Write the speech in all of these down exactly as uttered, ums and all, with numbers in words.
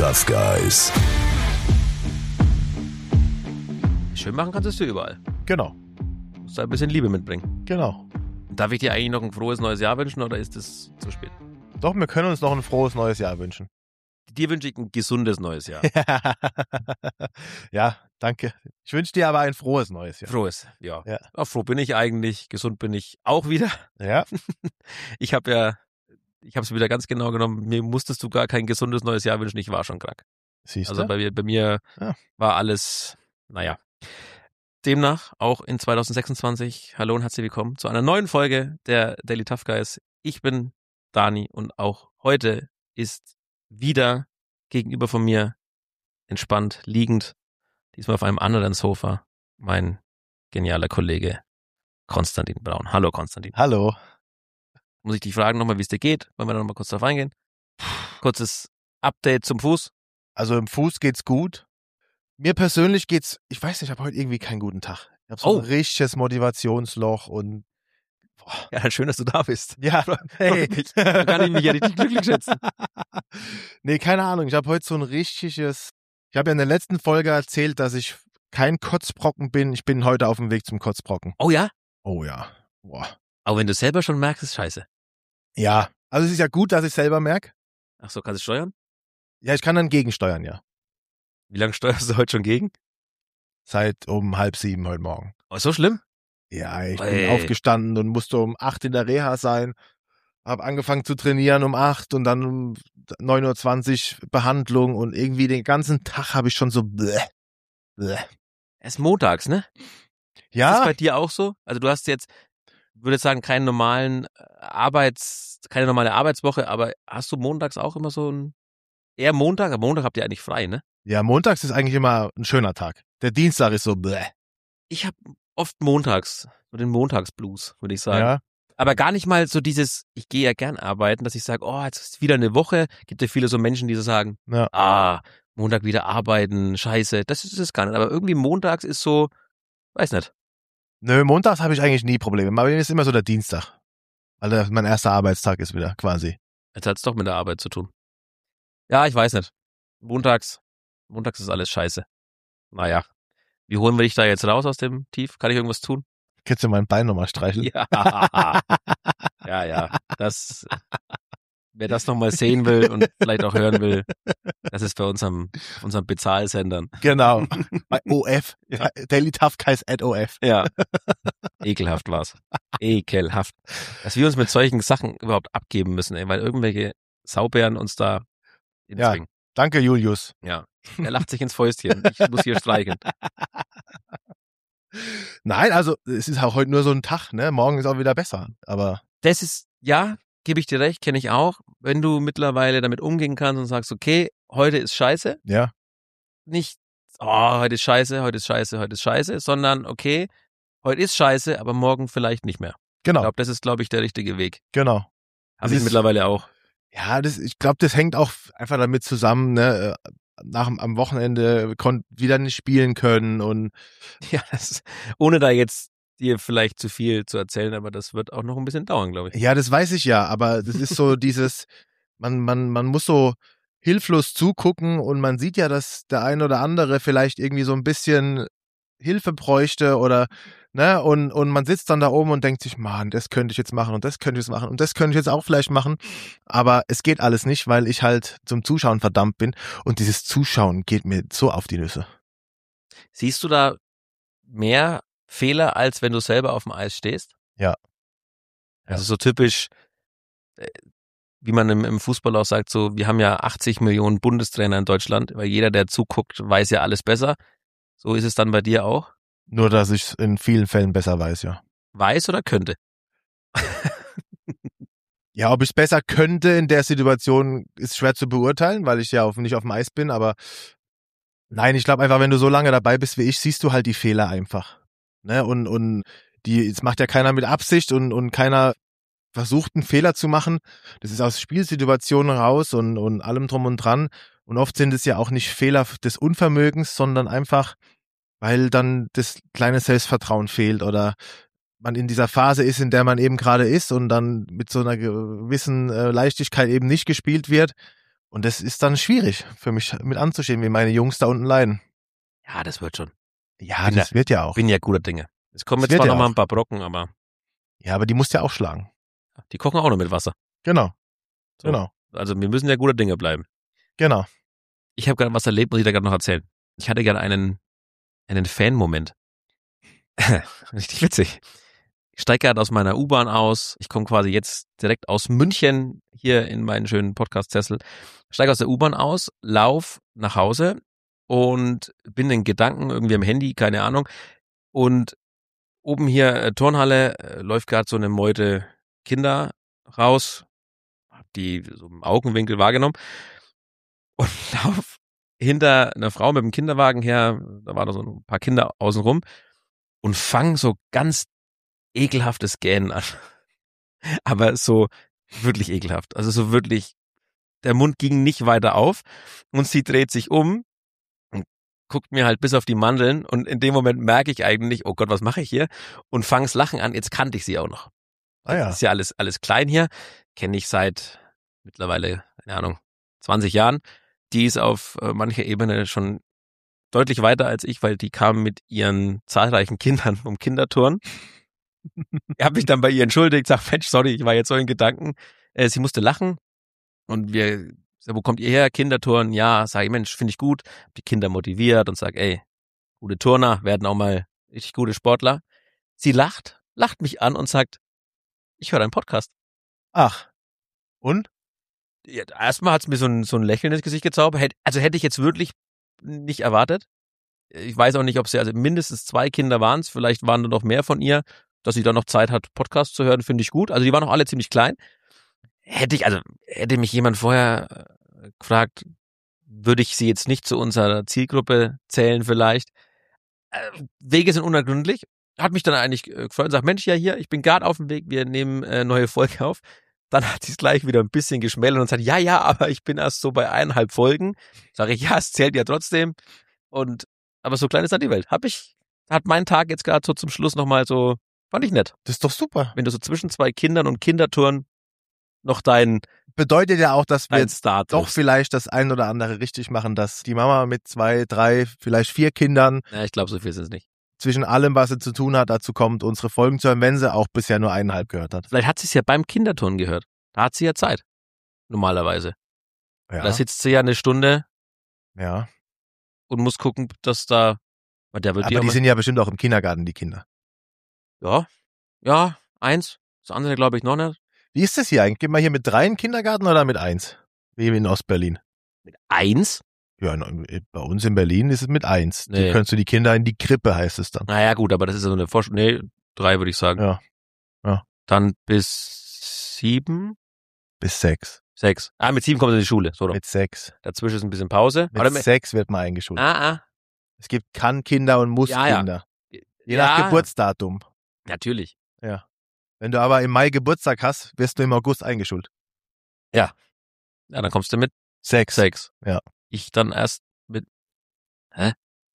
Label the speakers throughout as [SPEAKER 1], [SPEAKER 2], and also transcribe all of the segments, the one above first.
[SPEAKER 1] Tough Guys.
[SPEAKER 2] Schön machen kannst du es dir überall.
[SPEAKER 3] Genau.
[SPEAKER 2] Du musst da ein bisschen Liebe mitbringen.
[SPEAKER 3] Genau.
[SPEAKER 2] Darf ich dir eigentlich noch ein frohes neues Jahr wünschen oder ist es zu spät?
[SPEAKER 3] Doch, wir können uns noch ein frohes neues Jahr wünschen.
[SPEAKER 2] Dir wünsche ich ein gesundes neues Jahr.
[SPEAKER 3] Ja, danke. Ich wünsche dir aber ein frohes neues Jahr.
[SPEAKER 2] Frohes, ja.
[SPEAKER 3] Ja.
[SPEAKER 2] Auch froh bin ich eigentlich, gesund bin ich auch wieder.
[SPEAKER 3] Ja.
[SPEAKER 2] Ich habe ja, ich habe es wieder ganz genau genommen, mir musstest du gar kein gesundes neues Jahr wünschen, ich war schon krank.
[SPEAKER 3] Siehst
[SPEAKER 2] Also
[SPEAKER 3] du?
[SPEAKER 2] bei mir, bei mir
[SPEAKER 3] Ja.
[SPEAKER 2] war alles, naja. Demnach auch in zwanzig sechsundzwanzig, hallo und herzlich willkommen zu einer neuen Folge der Daily Tough Guys. Ich bin Dani und auch heute ist wieder gegenüber von mir entspannt liegend, diesmal auf einem anderen Sofa, mein genialer Kollege Konstantin Braun. Hallo Konstantin.
[SPEAKER 3] Hallo.
[SPEAKER 2] Muss ich dich fragen nochmal, wie es dir geht? Wollen wir da nochmal kurz drauf eingehen? Kurzes Update zum Fuß.
[SPEAKER 3] Also im Fuß geht's gut. Mir persönlich geht's, ich weiß nicht, ich habe heute irgendwie keinen guten Tag. Ich habe so
[SPEAKER 2] Oh.
[SPEAKER 3] ein richtiges Motivationsloch und boah.
[SPEAKER 2] Ja, schön, dass du da bist.
[SPEAKER 3] Ja, hey.
[SPEAKER 2] mich. Da kann ich mich ja richtig glücklich schätzen.
[SPEAKER 3] Nee, keine Ahnung. Ich habe heute so ein richtiges, ich habe ja in der letzten Folge erzählt, dass ich kein Kotzbrocken bin. Ich bin heute auf dem Weg zum Kotzbrocken.
[SPEAKER 2] Oh ja?
[SPEAKER 3] Oh ja. Boah.
[SPEAKER 2] Aber wenn du selber schon merkst, ist scheiße.
[SPEAKER 3] Ja, also es ist ja gut, dass ich selber merke.
[SPEAKER 2] Ach so, kannst du steuern?
[SPEAKER 3] Ja, ich kann dann gegensteuern, ja.
[SPEAKER 2] Wie lange steuerst du heute schon gegen?
[SPEAKER 3] Seit um halb sieben heute Morgen.
[SPEAKER 2] Oh, so schlimm?
[SPEAKER 3] Ja, ich
[SPEAKER 2] Ey.
[SPEAKER 3] bin aufgestanden und musste um acht in der Reha sein. Hab angefangen zu trainieren um acht und dann um neun Uhr zwanzig Behandlung und irgendwie den ganzen Tag habe ich schon so bleh, bleh.
[SPEAKER 2] Es ist montags, ne? Ist das
[SPEAKER 3] Ja,
[SPEAKER 2] bei dir auch so? Also du hast jetzt, ich würde sagen, keinen normalen Arbeits, keine normale Arbeitswoche, aber hast du montags auch immer so ein, eher Montag? Am Montag habt ihr eigentlich frei, ne?
[SPEAKER 3] ja, montags ist eigentlich immer ein schöner Tag. Der Dienstag ist so bleh.
[SPEAKER 2] Ich habe oft montags, so den Montagsblues, würde ich sagen.
[SPEAKER 3] Ja,
[SPEAKER 2] Aber gar nicht mal so dieses, ich gehe ja gern arbeiten, dass ich sage, oh, jetzt ist wieder eine Woche. Gibt ja viele so Menschen, die so sagen,
[SPEAKER 3] ja.
[SPEAKER 2] ah, Montag wieder arbeiten, scheiße. Das ist es gar nicht. Aber irgendwie montags ist so, weiß nicht.
[SPEAKER 3] Nö, montags habe ich eigentlich nie Probleme. Bei mir ist immer so der Dienstag. Weil der- mein erster Arbeitstag ist wieder quasi.
[SPEAKER 2] Jetzt hat es doch mit der Arbeit zu tun. Ja, ich weiß nicht. Montags, montags ist alles scheiße. Naja, wie holen wir dich da jetzt raus aus dem Tief? Kann ich irgendwas tun?
[SPEAKER 3] Kannst du mein Bein nochmal streicheln?
[SPEAKER 2] Ja, ja, ja. Das, wer das nochmal sehen will und vielleicht auch hören will, das ist bei unserem, unserem Bezahlsendern.
[SPEAKER 3] Genau. Bei O F.
[SPEAKER 2] Ja.
[SPEAKER 3] Daily Tough Guys at O F.
[SPEAKER 2] Ja. Ekelhaft war's. Ekelhaft. Dass wir uns mit solchen Sachen überhaupt abgeben müssen, ey, weil irgendwelche Saubären uns da
[SPEAKER 3] Ja.
[SPEAKER 2] hinzwingen.
[SPEAKER 3] Danke, Julius.
[SPEAKER 2] Ja. Er lacht sich ins Fäustchen. Ich muss hier streicheln.
[SPEAKER 3] Nein, also es ist auch heute nur so ein Tag, ne? Morgen ist auch wieder besser. Aber
[SPEAKER 2] Das ist, ja, gebe ich dir recht, kenne ich auch. Wenn du mittlerweile damit umgehen kannst und sagst, okay, heute ist scheiße,
[SPEAKER 3] ja,
[SPEAKER 2] nicht, oh, heute ist scheiße, heute ist scheiße, heute ist scheiße, sondern okay, heute ist scheiße, aber morgen vielleicht nicht mehr. Ich
[SPEAKER 3] genau,
[SPEAKER 2] glaube, das ist, glaube ich, der richtige Weg.
[SPEAKER 3] genau.
[SPEAKER 2] Habe
[SPEAKER 3] Das
[SPEAKER 2] ich
[SPEAKER 3] ist-
[SPEAKER 2] mittlerweile auch.
[SPEAKER 3] Ja, das, ich glaube, das hängt auch einfach damit zusammen, ne? Nach dem- am Wochenende konnte wieder nicht spielen können und
[SPEAKER 2] Ja, das, ohne da jetzt dir vielleicht zu viel zu erzählen, aber das wird auch noch ein bisschen dauern, glaube ich.
[SPEAKER 3] ja, das weiß ich ja, aber das ist so dieses, man, man, man muss so hilflos zugucken und man sieht ja, dass der ein oder andere vielleicht irgendwie so ein bisschen Hilfe bräuchte oder, ne, und, und man sitzt dann da oben und denkt sich, Mann, das könnte ich jetzt machen und das könnte ich jetzt machen und das könnte ich jetzt auch vielleicht machen, aber es geht alles nicht, weil ich halt zum Zuschauen verdammt bin und dieses Zuschauen geht mir so auf die Nüsse.
[SPEAKER 2] Siehst du da mehr Fehler, als wenn du selber auf dem Eis stehst?
[SPEAKER 3] Ja.
[SPEAKER 2] Also so typisch, äh, wie man im, im Fußball auch sagt, so, wir haben ja achtzig Millionen Bundestrainer in Deutschland, weil jeder, der zuguckt, weiß ja alles besser. So ist es dann bei dir auch?
[SPEAKER 3] Nur, dass ich es in vielen Fällen besser weiß, ja.
[SPEAKER 2] Weiß oder könnte?
[SPEAKER 3] Ja, ob ich es besser könnte in der Situation, ist schwer zu beurteilen, weil ich ja auf, nicht auf dem Eis bin, aber nein, ich glaube einfach, wenn du so lange dabei bist wie ich, siehst du halt die Fehler einfach. Ne? Und, und die, es macht ja keiner mit Absicht und, und keiner versucht, einen Fehler zu machen. Das ist aus Spielsituationen raus und, und allem drum und dran. Und oft sind es ja auch nicht Fehler des Unvermögens, sondern einfach, weil dann das kleine Selbstvertrauen fehlt oder man in dieser Phase ist, in der man eben gerade ist und dann mit so einer gewissen äh, Leichtigkeit eben nicht gespielt wird. Und das ist dann schwierig für mich mit anzuschauen, wie meine Jungs da unten leiden.
[SPEAKER 2] Ja, das wird schon.
[SPEAKER 3] Ja,
[SPEAKER 2] Bin
[SPEAKER 3] das
[SPEAKER 2] ja-
[SPEAKER 3] wird ja auch.
[SPEAKER 2] Bin ja guter Dinge. Es kommen
[SPEAKER 3] Das
[SPEAKER 2] jetzt
[SPEAKER 3] wird
[SPEAKER 2] zwar
[SPEAKER 3] ja
[SPEAKER 2] noch mal
[SPEAKER 3] auch.
[SPEAKER 2] ein paar Brocken, aber
[SPEAKER 3] Ja, aber die musst du ja auch schlagen.
[SPEAKER 2] die kochen auch noch mit Wasser.
[SPEAKER 3] Genau,
[SPEAKER 2] So.
[SPEAKER 3] genau,
[SPEAKER 2] Also wir müssen ja guter Dinge bleiben.
[SPEAKER 3] genau.
[SPEAKER 2] Ich habe gerade was erlebt, muss ich da gerade noch erzählen. Ich hatte gerade einen, einen Fan-Moment. Richtig witzig. Ich steige gerade aus meiner U-Bahn aus. Ich komme quasi jetzt direkt aus München hier in meinen schönen Podcast-Sessel. Steige aus der U-Bahn aus, lauf nach Hause und bin in Gedanken irgendwie am Handy, keine Ahnung. Und oben hier äh, Turnhalle äh, läuft gerade so eine Meute Kinder raus. Hab die so im Augenwinkel wahrgenommen und lauf hinter einer Frau mit dem Kinderwagen her. Da waren da so ein paar Kinder außenrum und fang so ganz ekelhaftes Gähnen an. Aber so wirklich ekelhaft. Also so wirklich, der Mund ging nicht weiter auf und sie dreht sich um und guckt mir halt bis auf die Mandeln und in dem Moment merke ich eigentlich, oh Gott, was mache ich hier? Und fang's Lachen an. Jetzt kannte ich sie auch noch.
[SPEAKER 3] Ah
[SPEAKER 2] Jetzt
[SPEAKER 3] ja.
[SPEAKER 2] ist ja alles, alles klein hier. Kenne ich seit mittlerweile, keine Ahnung, zwanzig Jahren. Die ist auf äh, mancher Ebene schon deutlich weiter als ich, weil die kam mit ihren zahlreichen Kindern vom Kinderturnen. Ich habe mich dann bei ihr entschuldigt, sag, Mensch, sorry, ich war jetzt so in Gedanken. Äh, sie musste lachen und wir, sag, wo kommt ihr her? Kinderturnen? Ja, sag ich, Mensch, finde ich gut. Hab die Kinder motiviert und sag, ey, gute Turner werden auch mal richtig gute Sportler. Sie lacht, lacht mich an und sagt, ich höre deinen Podcast.
[SPEAKER 3] Ach. Und?
[SPEAKER 2] Ja, erstmal hat's mir so ein, so ein Lächeln ins Gesicht gezaubert. Hätt- Also hätte ich jetzt wirklich nicht erwartet. Ich weiß auch nicht, ob sie, also mindestens zwei Kinder waren es, vielleicht waren da noch mehr von ihr, dass sie dann noch Zeit hat, Podcasts zu hören, finde ich gut. Also die waren noch alle ziemlich klein. Hätte ich, also hätte mich jemand vorher äh, gefragt, würde ich sie jetzt nicht zu unserer Zielgruppe zählen vielleicht. Äh, Wege sind unergründlich. Hat mich dann eigentlich äh, gefreut und sagt, Mensch, ja hier, ich bin gerade auf dem Weg, wir nehmen äh, neue Folge auf. Dann hat sie es gleich wieder ein bisschen geschmälert und sagt, ja, ja, aber ich bin erst so bei eineinhalb Folgen. Sage ich, ja, es zählt ja trotzdem. Und aber so klein ist dann die Welt. Hab ich, hat mein Tag jetzt gerade so zum Schluss nochmal so, fand ich nett.
[SPEAKER 3] Das ist doch super.
[SPEAKER 2] Wenn du so zwischen zwei Kindern und Kindertouren noch dein,
[SPEAKER 3] Bedeutet ja auch, dass wir
[SPEAKER 2] dein Start
[SPEAKER 3] doch vielleicht das ein oder andere richtig machen, dass die Mama mit zwei, drei, vielleicht vier Kindern
[SPEAKER 2] Ja, ich glaube, so viel sind es nicht.
[SPEAKER 3] zwischen allem, was sie zu tun hat, dazu kommt, unsere Folgen zu hören, wenn sie auch bisher nur eineinhalb gehört hat.
[SPEAKER 2] Vielleicht hat sie es ja beim Kinderturnen gehört. Da hat sie ja Zeit. Normalerweise.
[SPEAKER 3] Ja,
[SPEAKER 2] Da sitzt sie ja eine Stunde
[SPEAKER 3] ja.
[SPEAKER 2] und muss gucken, dass da, weil der wird
[SPEAKER 3] Aber
[SPEAKER 2] auch
[SPEAKER 3] die
[SPEAKER 2] mal-
[SPEAKER 3] sind ja bestimmt auch im Kindergarten, die Kinder.
[SPEAKER 2] ja, ja, eins. Das andere glaube ich noch nicht.
[SPEAKER 3] Wie ist das hier eigentlich? Geht man hier mit drei in den Kindergarten oder mit eins? Wie in Ostberlin.
[SPEAKER 2] Eins?
[SPEAKER 3] Ja, in- bei uns in Berlin ist es mit eins.
[SPEAKER 2] Nee.
[SPEAKER 3] Die kannst du die Kinder in die Krippe, heißt es dann.
[SPEAKER 2] Naja, gut, aber das ist ja so eine Forschung. Nee, drei würde ich sagen.
[SPEAKER 3] Ja. Ja.
[SPEAKER 2] Dann bis sieben,
[SPEAKER 3] Bis sechs.
[SPEAKER 2] sechs. Ah, mit sieben kommt sie in die Schule. So, doch.
[SPEAKER 3] Mit sechs.
[SPEAKER 2] Dazwischen ist ein bisschen Pause.
[SPEAKER 3] Mit
[SPEAKER 2] Oder mit,
[SPEAKER 3] sechs wird man eingeschult.
[SPEAKER 2] ah, ah.
[SPEAKER 3] Es gibt Kann-Kinder und
[SPEAKER 2] Ja, ja.
[SPEAKER 3] Muss-Kinder. Je nach
[SPEAKER 2] Ja,
[SPEAKER 3] Geburtsdatum.
[SPEAKER 2] natürlich.
[SPEAKER 3] Ja. Wenn du aber im Mai Geburtstag hast, wirst du im August eingeschult.
[SPEAKER 2] Ja, dann kommst du mit
[SPEAKER 3] Sechs.
[SPEAKER 2] sechs.
[SPEAKER 3] Ja.
[SPEAKER 2] Ich dann erst mit, hä?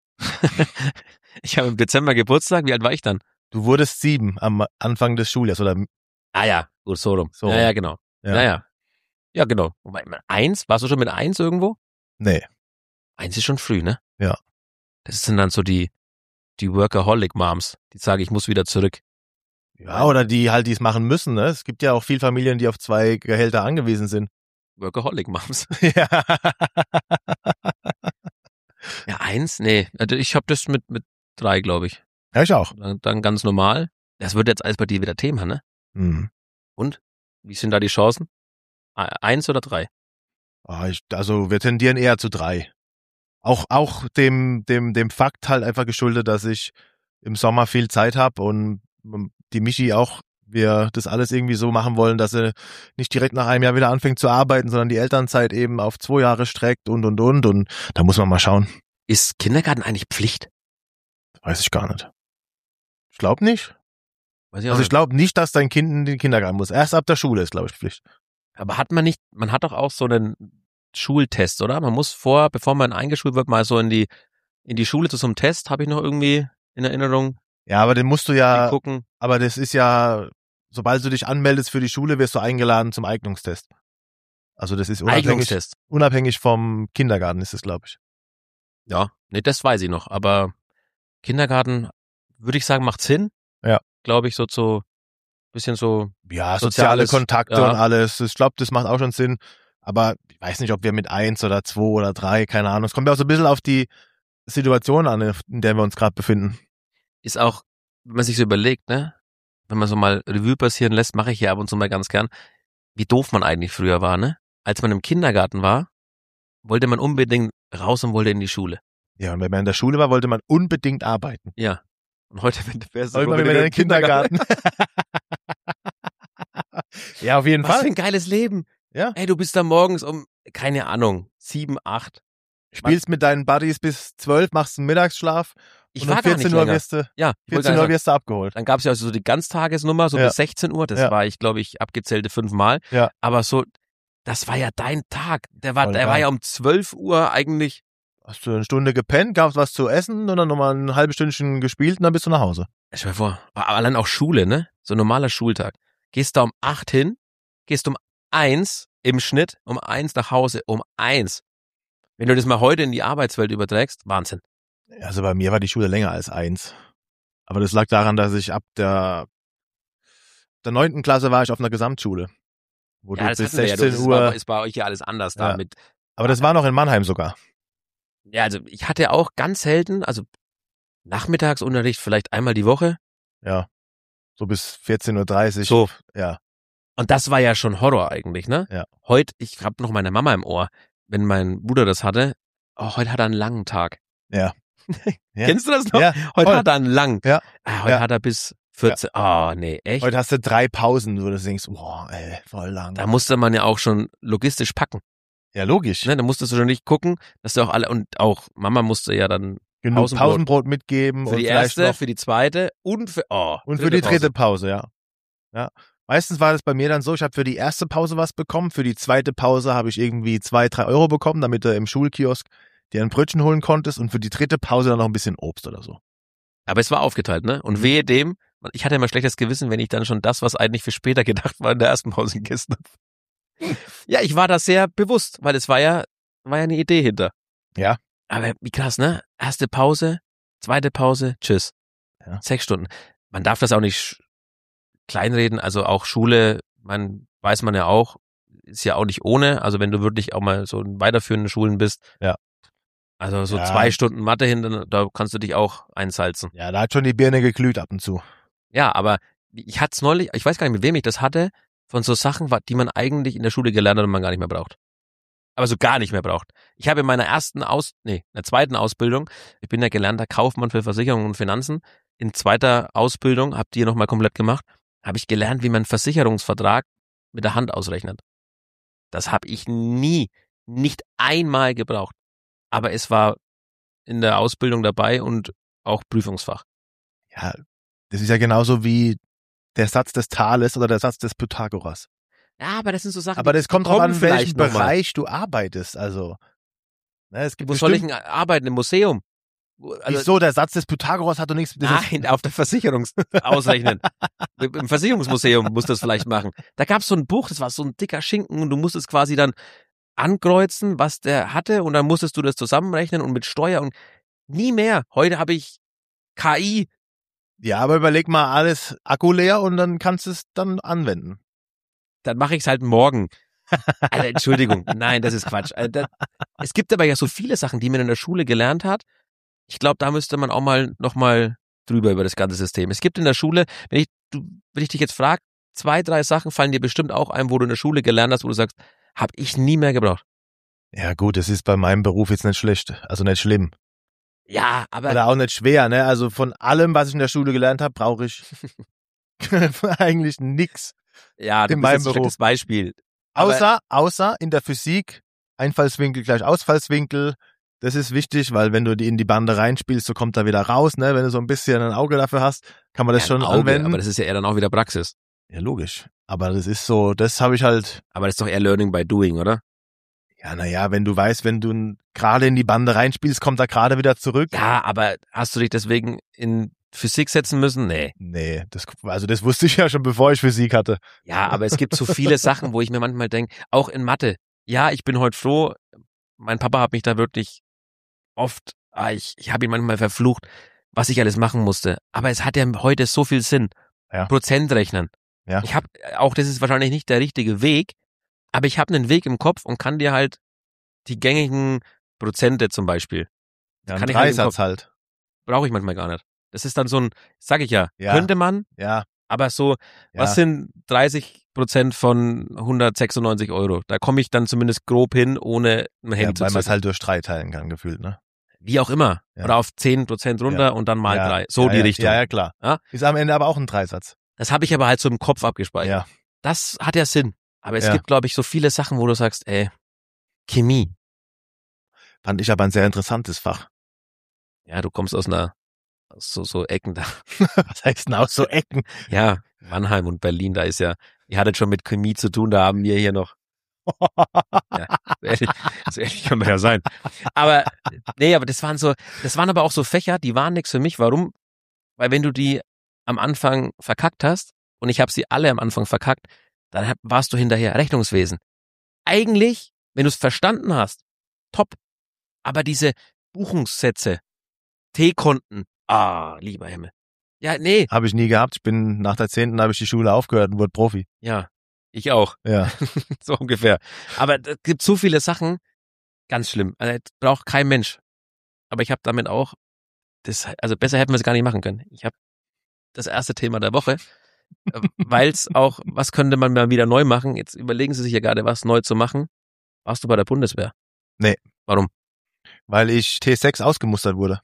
[SPEAKER 2] Ich habe im Dezember Geburtstag. Wie alt war ich dann?
[SPEAKER 3] Du wurdest sieben am Anfang des Schuljahres oder
[SPEAKER 2] Ah ja, gut, so rum.
[SPEAKER 3] So
[SPEAKER 2] Ja,
[SPEAKER 3] rum.
[SPEAKER 2] ja, genau.
[SPEAKER 3] Ja.
[SPEAKER 2] Ja, ja. Ja, genau. Wobei, eins, warst du schon mit eins irgendwo?
[SPEAKER 3] nee.
[SPEAKER 2] Eins ist schon früh, ne?
[SPEAKER 3] Ja.
[SPEAKER 2] Das sind dann so die, die Workaholic-Moms, die sagen, ich muss wieder zurück.
[SPEAKER 3] Ja, oder die halt, die es machen müssen, ne? Es gibt ja auch viele Familien, die auf zwei Gehälter angewiesen sind.
[SPEAKER 2] Workaholic-Moms.
[SPEAKER 3] ja.
[SPEAKER 2] Ja, eins? Nee. Also ich habe das mit, mit drei, glaube ich.
[SPEAKER 3] Ja, ich auch.
[SPEAKER 2] Dann, dann ganz normal. Das wird jetzt alles bei dir wieder Thema, ne?
[SPEAKER 3] Hm.
[SPEAKER 2] Wie sind da die Chancen? E- Eins oder drei?
[SPEAKER 3] Ah, ich, also wir tendieren eher zu drei. Auch, auch dem, dem, dem Fakt halt einfach geschuldet, dass ich im Sommer viel Zeit habe und die Michi auch, wir das alles irgendwie so machen wollen, dass sie nicht direkt nach einem Jahr wieder anfängt zu arbeiten, sondern die Elternzeit eben auf zwei Jahre streckt und, und, und. Und da muss man mal schauen.
[SPEAKER 2] Ist Kindergarten eigentlich Pflicht?
[SPEAKER 3] Weiß ich gar nicht. Ich glaube nicht.
[SPEAKER 2] Weiß ich auch
[SPEAKER 3] Also ich
[SPEAKER 2] nicht.
[SPEAKER 3] glaube nicht, dass dein Kind in den Kindergarten muss. Erst ab der Schule ist, glaube ich, Pflicht.
[SPEAKER 2] Aber hat man nicht, man hat doch auch so einen Schultest, oder? Man muss vor, bevor man eingeschult wird, mal so in die, in die Schule zu so einem Test, habe ich noch irgendwie in Erinnerung,
[SPEAKER 3] Ja, aber den musst du ja,
[SPEAKER 2] gucken.
[SPEAKER 3] aber das ist ja, sobald du dich anmeldest für die Schule, wirst du eingeladen zum Eignungstest. Also das ist unabhängig,
[SPEAKER 2] Eignungstest.
[SPEAKER 3] unabhängig vom Kindergarten ist es, glaube ich.
[SPEAKER 2] Ja, nee, das weiß ich noch. Aber Kindergarten, würde ich sagen, macht Sinn.
[SPEAKER 3] Ja.
[SPEAKER 2] Glaube ich, so zu bisschen so.
[SPEAKER 3] Ja, soziale
[SPEAKER 2] Soziales,
[SPEAKER 3] Kontakte
[SPEAKER 2] ja.
[SPEAKER 3] und alles. Ich glaube, das macht auch schon Sinn. Aber ich weiß nicht, ob wir mit eins oder zwei oder drei, keine Ahnung. Es kommt ja auch so ein bisschen auf die Situation an, in der wir uns gerade befinden.
[SPEAKER 2] Ist auch, wenn man sich so überlegt, ne, wenn man so mal Revue passieren lässt, mache ich ja ab und zu mal ganz gern, wie doof man eigentlich früher war, ne? Als man im Kindergarten war, wollte man unbedingt raus und wollte in die Schule.
[SPEAKER 3] Ja, und wenn man in der Schule war, wollte man unbedingt arbeiten.
[SPEAKER 2] Ja. Und heute, wenn du wärst,
[SPEAKER 3] Heute mal wieder in den Kindergarten. Ja, auf jeden
[SPEAKER 2] Was
[SPEAKER 3] Fall.
[SPEAKER 2] für ein geiles Leben.
[SPEAKER 3] Ja.
[SPEAKER 2] Ey, du bist da morgens um, keine Ahnung, sieben, acht.
[SPEAKER 3] Spielst mit deinen Buddies bis zwölf, machst einen Mittagsschlaf
[SPEAKER 2] Ich
[SPEAKER 3] und
[SPEAKER 2] war
[SPEAKER 3] um
[SPEAKER 2] gar
[SPEAKER 3] vierzehn
[SPEAKER 2] nicht
[SPEAKER 3] Uhr
[SPEAKER 2] länger.
[SPEAKER 3] wirst du,
[SPEAKER 2] Ja, ich wollte
[SPEAKER 3] vierzehn
[SPEAKER 2] gar
[SPEAKER 3] Uhr
[SPEAKER 2] nicht
[SPEAKER 3] wirst du abgeholt.
[SPEAKER 2] Dann gab es ja also so die Ganztagesnummer, so
[SPEAKER 3] Ja.
[SPEAKER 2] bis sechzehn Uhr. Das
[SPEAKER 3] Ja.
[SPEAKER 2] war ich, glaube ich, abgezählte fünfmal.
[SPEAKER 3] Ja.
[SPEAKER 2] Aber so, das war ja dein Tag. Der war,
[SPEAKER 3] Voll
[SPEAKER 2] der
[SPEAKER 3] geil.
[SPEAKER 2] war ja um zwölf Uhr eigentlich.
[SPEAKER 3] Hast du eine Stunde gepennt, gab's was zu essen und dann nochmal ein halbes Stündchen gespielt und dann bist du nach Hause.
[SPEAKER 2] Stell dir vor, aber allein auch Schule, ne? So ein normaler Schultag. Gehst da um acht hin, gehst um eins im Schnitt, um eins nach Hause, um eins. Wenn du das mal heute in die Arbeitswelt überträgst, Wahnsinn.
[SPEAKER 3] Also bei mir war die Schule länger als eins. Aber das lag daran, dass ich ab der der neunten Klasse war ich auf einer Gesamtschule. Wo
[SPEAKER 2] Ja,
[SPEAKER 3] du
[SPEAKER 2] das
[SPEAKER 3] bis
[SPEAKER 2] hatten wir ja.
[SPEAKER 3] sechzehn
[SPEAKER 2] Das
[SPEAKER 3] Uhr.
[SPEAKER 2] war, ist bei euch ja alles anders da
[SPEAKER 3] Ja.
[SPEAKER 2] mit.
[SPEAKER 3] Aber das war noch in Mannheim sogar.
[SPEAKER 2] Ja, also ich hatte auch ganz selten, also Nachmittagsunterricht vielleicht einmal die Woche.
[SPEAKER 3] Ja. So bis vierzehn Uhr dreißig.
[SPEAKER 2] So.
[SPEAKER 3] Ja.
[SPEAKER 2] Und das war ja schon Horror eigentlich, ne?
[SPEAKER 3] Ja.
[SPEAKER 2] Heute, ich hab noch meine Mama im Ohr, wenn mein Bruder das hatte. Oh, heute hat er einen langen Tag.
[SPEAKER 3] Ja. Ja.
[SPEAKER 2] Kennst du das noch?
[SPEAKER 3] Ja,
[SPEAKER 2] heute
[SPEAKER 3] voll.
[SPEAKER 2] hat er einen langen.
[SPEAKER 3] Ja.
[SPEAKER 2] Ah, heute
[SPEAKER 3] Ja.
[SPEAKER 2] hat er bis vierzehn. Oh, nee, echt?
[SPEAKER 3] Heute hast du drei Pausen, wo du denkst, boah, ey, voll lang.
[SPEAKER 2] Da musste man ja auch schon logistisch packen.
[SPEAKER 3] Ja, logisch.
[SPEAKER 2] Ne? Da musstest du schon nicht gucken, dass du auch alle, und auch Mama musste ja dann
[SPEAKER 3] Genug
[SPEAKER 2] Pausenbrot.
[SPEAKER 3] Pausenbrot, mitgeben
[SPEAKER 2] für
[SPEAKER 3] und
[SPEAKER 2] die
[SPEAKER 3] vielleicht
[SPEAKER 2] erste,
[SPEAKER 3] noch
[SPEAKER 2] für die zweite und für, oh,
[SPEAKER 3] und für die dritte
[SPEAKER 2] Pause.
[SPEAKER 3] Pause, ja. Ja. Meistens war das bei mir dann so, ich habe für die erste Pause was bekommen, für die zweite Pause habe ich irgendwie zwei, drei Euro bekommen, damit du im Schulkiosk dir ein Brötchen holen konntest und für die dritte Pause dann noch ein bisschen Obst oder so.
[SPEAKER 2] Aber es war aufgeteilt, ne? Und wehe dem, ich hatte immer schlechtes Gewissen, wenn ich dann schon das, was eigentlich für später gedacht war, in der ersten Pause gegessen habe. Ja, ich war da sehr bewusst, weil es war ja, war ja eine Idee hinter.
[SPEAKER 3] Ja.
[SPEAKER 2] Aber wie krass, ne? Erste Pause, zweite Pause, tschüss.
[SPEAKER 3] Ja.
[SPEAKER 2] Sechs Stunden. Man darf das auch nicht kleinreden, also auch Schule, man weiß man ja auch, ist ja auch nicht ohne, also wenn du wirklich auch mal so in weiterführenden Schulen bist.
[SPEAKER 3] Ja.
[SPEAKER 2] Also so
[SPEAKER 3] Ja.
[SPEAKER 2] zwei Stunden Mathe hinten, da kannst du dich auch einsalzen.
[SPEAKER 3] Ja, da hat schon die Birne geglüht ab und zu.
[SPEAKER 2] Ja, aber ich hatte es neulich, ich weiß gar nicht, mit wem ich das hatte, von so Sachen, die man eigentlich in der Schule gelernt hat und man gar nicht mehr braucht. Aber so gar nicht mehr braucht. Ich habe in meiner ersten Aus, nee, in der zweiten Ausbildung, ich bin ja gelernter Kaufmann für Versicherungen und Finanzen, in zweiter Ausbildung, habt ihr nochmal komplett gemacht, habe ich gelernt, wie man einen Versicherungsvertrag mit der Hand ausrechnet. Das habe ich nie, nicht einmal gebraucht. Aber es war in der Ausbildung dabei und auch Prüfungsfach.
[SPEAKER 3] Ja, das ist ja genauso wie der Satz des Thales oder der Satz des Pythagoras.
[SPEAKER 2] Ja, aber das sind so Sachen,
[SPEAKER 3] Aber
[SPEAKER 2] die
[SPEAKER 3] das kommt
[SPEAKER 2] kommen
[SPEAKER 3] drauf an, in welchem
[SPEAKER 2] vielleicht noch mal.
[SPEAKER 3] Bereich du arbeitest. Also, ne, es gibt
[SPEAKER 2] Wo soll ich
[SPEAKER 3] bestimmt,
[SPEAKER 2] denn arbeiten? Im Museum? Wo- Also,
[SPEAKER 3] wieso, der Satz des Pythagoras hat doch nichts mit
[SPEAKER 2] nein, auf der Versicherungs ausrechnen. Im Versicherungsmuseum musst du das vielleicht machen. Da gab es so ein Buch, das war so ein dicker Schinken und du musstest quasi dann ankreuzen, was der hatte und dann musstest du das zusammenrechnen und mit Steuer und nie mehr. Heute habe ich K I.
[SPEAKER 3] Ja, aber überleg mal alles Akku leer und dann kannst du es dann anwenden.
[SPEAKER 2] Dann mache ich es halt morgen. Also, Entschuldigung, nein, das ist Quatsch. Also, das, es gibt aber ja so viele Sachen, die man in der Schule gelernt hat. Ich glaube, da müsste man auch mal noch mal drüber über das ganze System. Es gibt in der Schule, wenn ich, du, wenn ich dich jetzt frage, zwei, drei Sachen fallen dir bestimmt auch ein, wo du in der Schule gelernt hast, wo du sagst, habe ich nie mehr gebraucht.
[SPEAKER 3] Ja gut, das ist bei meinem Beruf jetzt nicht schlecht, also nicht schlimm.
[SPEAKER 2] Ja, aber
[SPEAKER 3] Oder auch nicht schwer, ne? Also von allem, was ich in der Schule gelernt habe, brauche ich eigentlich nix.
[SPEAKER 2] ja, du
[SPEAKER 3] in
[SPEAKER 2] bist
[SPEAKER 3] meinem
[SPEAKER 2] jetzt ein schlechtes Beispiel. Aber-
[SPEAKER 3] Außer, außer in der Physik, Einfallswinkel gleich Ausfallswinkel. Das ist wichtig, weil wenn du die in die Bande reinspielst, so kommt da wieder raus, ne? Wenn du so ein bisschen ein Auge dafür hast, kann man das
[SPEAKER 2] Ja, ein
[SPEAKER 3] schon
[SPEAKER 2] Auge,
[SPEAKER 3] anwenden.
[SPEAKER 2] aber das ist ja eher dann auch wieder Praxis.
[SPEAKER 3] Ja, logisch. Aber das ist so, das habe ich halt,
[SPEAKER 2] Aber das ist doch eher Learning by Doing, oder?
[SPEAKER 3] ja, naja, wenn du weißt, wenn du gerade in die Bande reinspielst, kommt er gerade wieder zurück.
[SPEAKER 2] Ja, aber hast du dich deswegen in Physik setzen müssen? Nee.
[SPEAKER 3] Nee, das, also das wusste ich ja schon, bevor ich Physik hatte.
[SPEAKER 2] Ja, aber es gibt so viele Sachen, wo ich mir manchmal denke, auch in Mathe. Ja, ich bin heute froh, mein Papa hat mich da wirklich oft, ah, ich, ich habe ihn manchmal verflucht, was ich alles machen musste. Aber es hat ja heute so viel Sinn.
[SPEAKER 3] Ja.
[SPEAKER 2] Prozent rechnen.
[SPEAKER 3] Ja.
[SPEAKER 2] Ich habe, auch das ist wahrscheinlich nicht der richtige Weg, aber ich habe einen Weg im Kopf und kann dir halt die gängigen Prozente zum Beispiel.
[SPEAKER 3] Ja,
[SPEAKER 2] kann
[SPEAKER 3] ein
[SPEAKER 2] ich halt im
[SPEAKER 3] Dreisatz
[SPEAKER 2] Kopf-
[SPEAKER 3] halt.
[SPEAKER 2] Brauche ich manchmal gar nicht. Das ist dann so ein, sag ich ja,
[SPEAKER 3] Ja.
[SPEAKER 2] könnte man,
[SPEAKER 3] Ja,
[SPEAKER 2] aber so,
[SPEAKER 3] ja.
[SPEAKER 2] was sind dreißig Prozent von hundertsechsundneunzig Euro? Da komme ich dann zumindest grob hin, ohne ein Handy
[SPEAKER 3] ja,
[SPEAKER 2] zu
[SPEAKER 3] weil man es
[SPEAKER 2] zücken.
[SPEAKER 3] halt durch drei teilen kann, gefühlt, ne?
[SPEAKER 2] Wie auch immer.
[SPEAKER 3] Ja.
[SPEAKER 2] Oder auf zehn Prozent runter
[SPEAKER 3] Ja.
[SPEAKER 2] und dann mal
[SPEAKER 3] ja,
[SPEAKER 2] drei. So
[SPEAKER 3] ja,
[SPEAKER 2] die
[SPEAKER 3] ja,
[SPEAKER 2] Richtung.
[SPEAKER 3] Ja, ja, klar.
[SPEAKER 2] Ja?
[SPEAKER 3] Ist am Ende aber auch ein Dreisatz.
[SPEAKER 2] Das habe ich aber halt so im Kopf abgespeichert.
[SPEAKER 3] Ja.
[SPEAKER 2] Das hat ja Sinn. Aber es
[SPEAKER 3] Ja.
[SPEAKER 2] gibt, glaube ich, so viele Sachen, wo du sagst, ey, Chemie.
[SPEAKER 3] Fand ich aber ein sehr interessantes Fach.
[SPEAKER 2] Ja, du kommst aus einer, aus so, so Ecken da.
[SPEAKER 3] Was heißt denn aus so Ecken?
[SPEAKER 2] Ja, Mannheim und Berlin, da ist ja, ihr hattet schon mit Chemie zu tun, da haben wir hier noch. Ja, so ehrlich, so ehrlich kann man ja sein. Aber, nee, aber das waren so, das waren aber auch so Fächer, die waren nix für mich. Warum? Weil wenn du die am Anfang verkackt hast, und ich habe sie alle am Anfang verkackt, dann hab- warst du hinterher. Rechnungswesen. Eigentlich, wenn du es verstanden hast, top. Aber diese Buchungssätze, T-Konten, ah, lieber Himmel. Ja, nee,
[SPEAKER 3] Habe ich nie gehabt. Ich bin nach der zehnten habe ich die Schule aufgehört und wurde Profi.
[SPEAKER 2] ja, ich auch.
[SPEAKER 3] Ja.
[SPEAKER 2] So ungefähr. Aber es gibt so viele Sachen, ganz schlimm. Also, das braucht kein Mensch. Aber ich habe damit auch, das, also besser hätten wir es gar nicht machen können. Ich habe das erste Thema der Woche, weil es auch, was könnte man mal wieder neu machen? Jetzt überlegen Sie sich ja gerade, was neu zu machen. Warst du bei der Bundeswehr?
[SPEAKER 3] Nee.
[SPEAKER 2] Warum?
[SPEAKER 3] Weil ich T sechs ausgemustert wurde.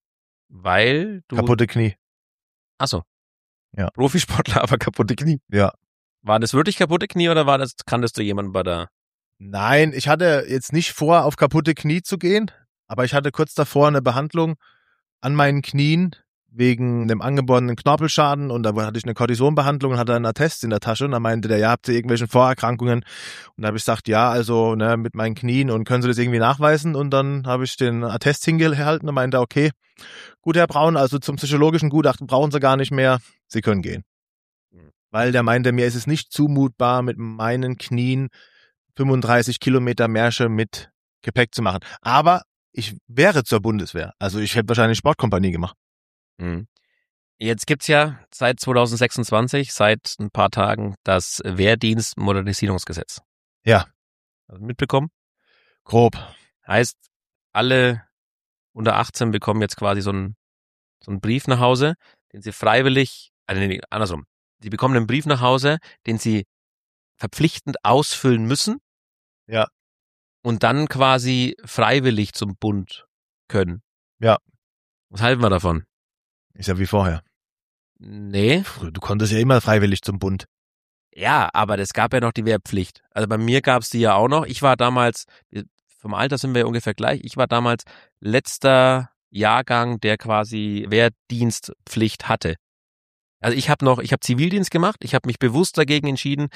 [SPEAKER 2] Weil du...
[SPEAKER 3] Kaputte Knie.
[SPEAKER 2] Achso.
[SPEAKER 3] Ja.
[SPEAKER 2] Profisportler, aber kaputte Knie.
[SPEAKER 3] Ja.
[SPEAKER 2] War das wirklich kaputte Knie oder war das, kanntest du jemanden bei der...
[SPEAKER 3] Nein, ich hatte jetzt nicht vor, auf kaputte Knie zu gehen, aber ich hatte kurz davor eine Behandlung an meinen Knien wegen dem angeborenen Knorpelschaden und da hatte ich eine Kortisonbehandlung und hatte einen Attest in der Tasche und da meinte der, ja, habt ihr irgendwelche Vorerkrankungen? Und da habe ich gesagt, ja, also ne, mit meinen Knien und können Sie das irgendwie nachweisen? Und dann habe ich den Attest hingehalten und meinte, okay, gut, Herr Braun, also zum psychologischen Gutachten brauchen Sie gar nicht mehr, Sie können gehen. Weil der meinte, mir ist es nicht zumutbar, mit meinen Knien fünfunddreißig Kilometer Märsche mit Gepäck zu machen. Aber ich wäre zur Bundeswehr. Also ich hätte wahrscheinlich Sportkompanie gemacht.
[SPEAKER 2] Mhm. Jetzt gibt's ja seit zwanzig sechsundzwanzig, seit ein paar Tagen, das Wehrdienstmodernisierungsgesetz.
[SPEAKER 3] Ja.
[SPEAKER 2] Also mitbekommen?
[SPEAKER 3] Grob.
[SPEAKER 2] Heißt, alle unter achtzehn bekommen jetzt quasi so einen, so einen Brief nach Hause, den sie freiwillig, also nee, andersrum, sie bekommen einen Brief nach Hause, den sie verpflichtend ausfüllen müssen.
[SPEAKER 3] Ja.
[SPEAKER 2] Und dann quasi freiwillig zum Bund können.
[SPEAKER 3] Ja.
[SPEAKER 2] Was halten wir davon?
[SPEAKER 3] Ist ja wie vorher.
[SPEAKER 2] Nee.
[SPEAKER 3] Du konntest ja immer freiwillig zum Bund.
[SPEAKER 2] Ja, aber es gab ja noch die Wehrpflicht. Also bei mir gab's die ja auch noch. Ich war damals, vom Alter sind wir ja ungefähr gleich, ich war damals letzter Jahrgang, der quasi Wehrdienstpflicht hatte. Also ich habe noch, ich habe Zivildienst gemacht, ich habe mich bewusst dagegen entschieden,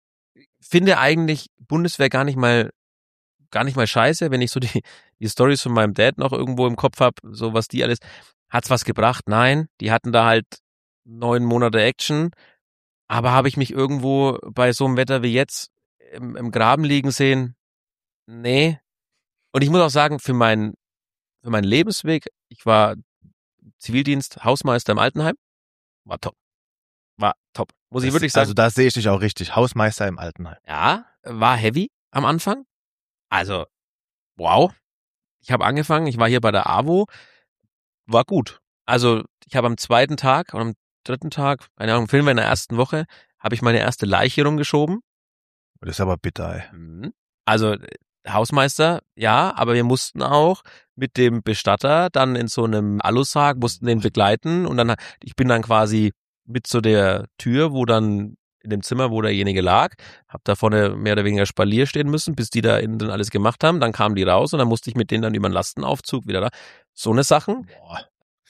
[SPEAKER 2] finde eigentlich Bundeswehr gar nicht mal gar nicht mal scheiße, wenn ich so die, die Storys von meinem Dad noch irgendwo im Kopf habe, so was die alles, hat's was gebracht? Nein, die hatten da halt neun Monate Action, aber habe ich mich irgendwo bei so einem Wetter wie jetzt im, im Graben liegen sehen? Nee. Und ich muss auch sagen, für meinen, für meinen Lebensweg, ich war Zivildienst, Hausmeister im Altenheim, war top. War top. Muss ich
[SPEAKER 3] Das,
[SPEAKER 2] wirklich sagen.
[SPEAKER 3] Also da sehe ich dich auch richtig. Hausmeister im Altenheim.
[SPEAKER 2] Ja, war heavy am Anfang. Also, wow. Ich habe angefangen, ich war hier bei der AWO, war gut. Also, ich habe am zweiten Tag oder am dritten Tag, keine Ahnung, Film in der ersten Woche, habe ich meine erste Leiche rumgeschoben.
[SPEAKER 3] Das ist aber bitter, ey.
[SPEAKER 2] Mhm. Also, Hausmeister, ja, aber wir mussten auch mit dem Bestatter dann in so einem Alusarg, mussten den begleiten und dann, ich bin dann quasi mit zu der Tür, wo dann in dem Zimmer, wo derjenige lag, hab da vorne mehr oder weniger Spalier stehen müssen, bis die da innen dann alles gemacht haben, dann kamen die raus und dann musste ich mit denen dann über den Lastenaufzug wieder da. So eine Sachen.
[SPEAKER 3] Boah.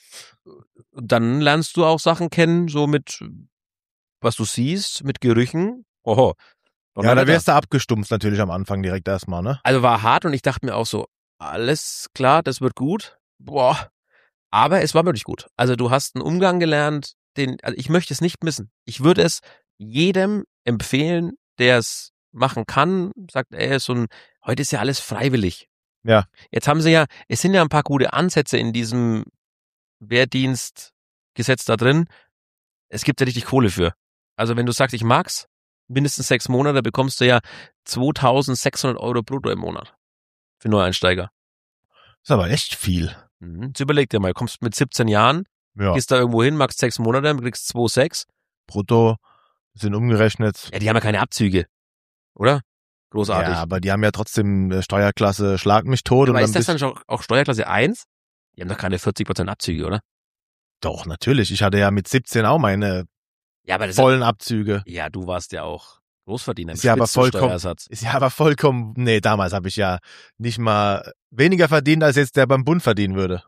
[SPEAKER 2] Dann lernst du auch Sachen kennen, so mit, was du siehst, mit Gerüchen. Oho.
[SPEAKER 3] Ja, da wirst du abgestumpft natürlich am Anfang direkt erstmal, ne?
[SPEAKER 2] Also war hart und ich dachte mir auch so, alles klar, das wird gut. Boah. Aber es war wirklich gut. Also du hast einen Umgang gelernt, den, also ich möchte es nicht missen. Ich würde es jedem empfehlen, der es machen kann, sagt, ey, so ein, heute ist ja alles freiwillig.
[SPEAKER 3] Ja.
[SPEAKER 2] Jetzt haben sie ja, es sind ja ein paar gute Ansätze in diesem Wehrdienstgesetz da drin. Es gibt ja richtig Kohle für. Also wenn du sagst, ich mag's, mindestens sechs Monate, bekommst du ja zweitausendsechshundert Euro brutto im Monat für Neueinsteiger.
[SPEAKER 3] Das ist aber echt viel.
[SPEAKER 2] Mhm. Jetzt überleg dir mal, kommst mit siebzehn Jahren,
[SPEAKER 3] Ja.
[SPEAKER 2] gehst da irgendwo hin, magst sechs Monate, kriegst zwei Komma sechs.
[SPEAKER 3] Brutto sind umgerechnet.
[SPEAKER 2] Ja, die haben ja keine Abzüge, oder? Großartig.
[SPEAKER 3] Ja, aber die haben ja trotzdem äh, Steuerklasse Schlag mich tot.
[SPEAKER 2] Aber
[SPEAKER 3] und
[SPEAKER 2] ist das
[SPEAKER 3] bist-
[SPEAKER 2] dann schon auch Steuerklasse eins? Die haben doch keine vierzig Prozent Abzüge, oder?
[SPEAKER 3] Doch, natürlich. Ich hatte ja mit siebzehn auch meine
[SPEAKER 2] Ja, aber das
[SPEAKER 3] vollen Abzüge.
[SPEAKER 2] ja, du warst ja auch Großverdiener im
[SPEAKER 3] Ist ja aber vollkommen-
[SPEAKER 2] Spitzensteuersatz.
[SPEAKER 3] Ist ja aber vollkommen, nee, damals habe ich ja nicht mal weniger verdient, als jetzt der beim Bund verdienen würde.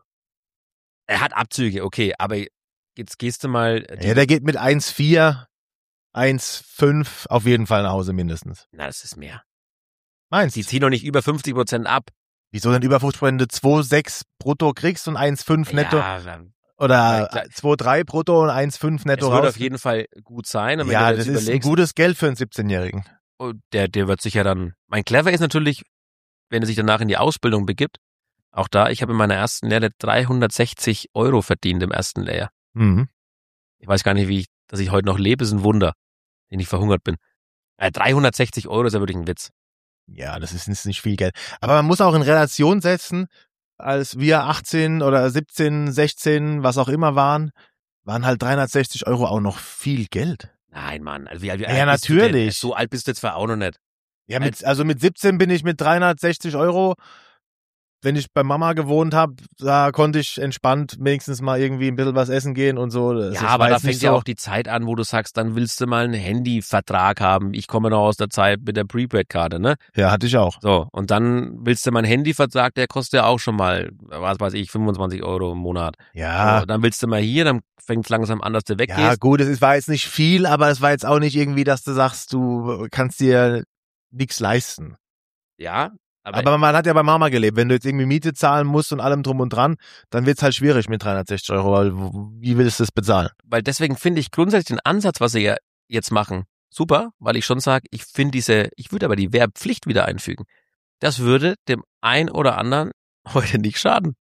[SPEAKER 2] Er hat Abzüge, okay, aber jetzt gehst du mal. Die,
[SPEAKER 3] Ja, der geht mit eins Komma vier, eins Komma fünf auf jeden Fall nach Hause mindestens.
[SPEAKER 2] na, das ist mehr.
[SPEAKER 3] Meinst
[SPEAKER 2] Die
[SPEAKER 3] du?
[SPEAKER 2] ziehen doch nicht über fünfzig Prozent ab.
[SPEAKER 3] Wieso denn über fünfzig Prozent zwei Komma sechs brutto kriegst und eins Komma fünf netto?
[SPEAKER 2] Ja, dann-
[SPEAKER 3] Oder
[SPEAKER 2] Ja, klar.
[SPEAKER 3] zwei Komma drei brutto und eins Komma fünf
[SPEAKER 2] es
[SPEAKER 3] netto
[SPEAKER 2] wird
[SPEAKER 3] raus?
[SPEAKER 2] auf jeden Fall gut sein. Und wenn
[SPEAKER 3] Ja,
[SPEAKER 2] du
[SPEAKER 3] das
[SPEAKER 2] jetzt
[SPEAKER 3] ist ein
[SPEAKER 2] überlegst,
[SPEAKER 3] gutes Geld für einen siebzehnjährigen.
[SPEAKER 2] oh, der, der wird sich ja dann. Mein Clever ist natürlich, wenn er sich danach in die Ausbildung begibt. Auch da, ich habe in meiner ersten Lehre dreihundertsechzig Euro verdient im ersten Lehrjahr.
[SPEAKER 3] Mhm.
[SPEAKER 2] Ich weiß gar nicht, wie ich, dass ich heute noch lebe, ist ein Wunder, den ich verhungert bin. Äh, dreihundertsechzig Euro ist ja wirklich ein Witz.
[SPEAKER 3] Ja, das ist ist nicht viel Geld. Aber man muss auch in Relation setzen, als wir achtzehn oder siebzehn, sechzehn, was auch immer waren, waren halt dreihundertsechzig Euro auch noch viel Geld.
[SPEAKER 2] Nein, Mann. Also wie, wie
[SPEAKER 3] Ja,
[SPEAKER 2] alt bist du denn?
[SPEAKER 3] natürlich.
[SPEAKER 2] So alt bist du jetzt zwar auch noch nicht.
[SPEAKER 3] Ja, mit, also mit siebzehn bin ich mit dreihundertsechzig Euro, wenn ich bei Mama gewohnt habe, da konnte ich entspannt wenigstens mal irgendwie ein bisschen was essen gehen und so. Das
[SPEAKER 2] Ja,
[SPEAKER 3] ist-
[SPEAKER 2] aber
[SPEAKER 3] war
[SPEAKER 2] da
[SPEAKER 3] jetzt nicht
[SPEAKER 2] fängt ja
[SPEAKER 3] so-
[SPEAKER 2] auch die Zeit an, wo du sagst, dann willst du mal einen Handyvertrag haben. Ich komme noch aus der Zeit mit der Prepaid-Karte, ne?
[SPEAKER 3] Ja, hatte ich auch.
[SPEAKER 2] So, und dann willst du mal einen Handyvertrag, der kostet ja auch schon mal, was weiß ich, fünfundzwanzig Euro im Monat.
[SPEAKER 3] Ja.
[SPEAKER 2] So, dann willst du mal hier, dann fängt es langsam an, dass du
[SPEAKER 3] Ja,
[SPEAKER 2] weggehst.
[SPEAKER 3] gut, es ist- war jetzt nicht viel, aber es war jetzt auch nicht irgendwie, dass du sagst, du kannst dir nichts leisten.
[SPEAKER 2] Ja, aber,
[SPEAKER 3] Aber man hat ja bei Mama gelebt. Wenn du jetzt irgendwie Miete zahlen musst und allem drum und dran, dann wird's halt schwierig mit dreihundertsechzig Euro, weil w- wie willst du das bezahlen?
[SPEAKER 2] weil deswegen finde ich grundsätzlich den Ansatz, was sie ja jetzt machen, super, weil ich schon sage, ich finde diese, ich würde aber die Wehrpflicht wieder einfügen. Das würde dem ein oder anderen heute nicht schaden.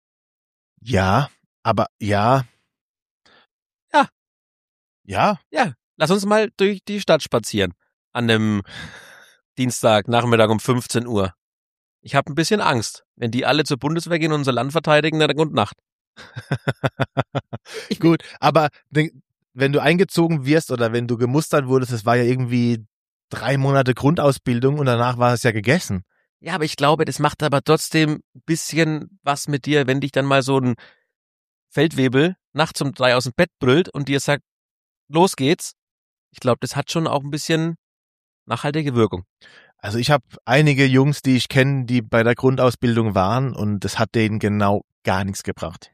[SPEAKER 3] Ja, aber ja.
[SPEAKER 2] Ja.
[SPEAKER 3] Ja,
[SPEAKER 2] Ja, lass uns mal durch die Stadt spazieren an dem Dienstag Nachmittag um fünfzehn Uhr. Ich habe ein bisschen Angst, wenn die alle zur Bundeswehr gehen und unser Land verteidigen, dann gute Nacht.
[SPEAKER 3] gut. Aber den- wenn du eingezogen wirst oder wenn du gemustert wurdest, das war ja irgendwie drei Monate Grundausbildung und danach war es ja gegessen.
[SPEAKER 2] Ja, aber ich glaube, das macht aber trotzdem ein bisschen was mit dir, wenn dich dann mal so ein Feldwebel nachts um drei aus dem Bett brüllt und dir sagt, los geht's. Ich glaube, das hat schon auch ein bisschen nachhaltige Wirkung.
[SPEAKER 3] Also ich habe einige Jungs, die ich kenne, die bei der Grundausbildung waren und das hat denen genau gar nichts gebracht.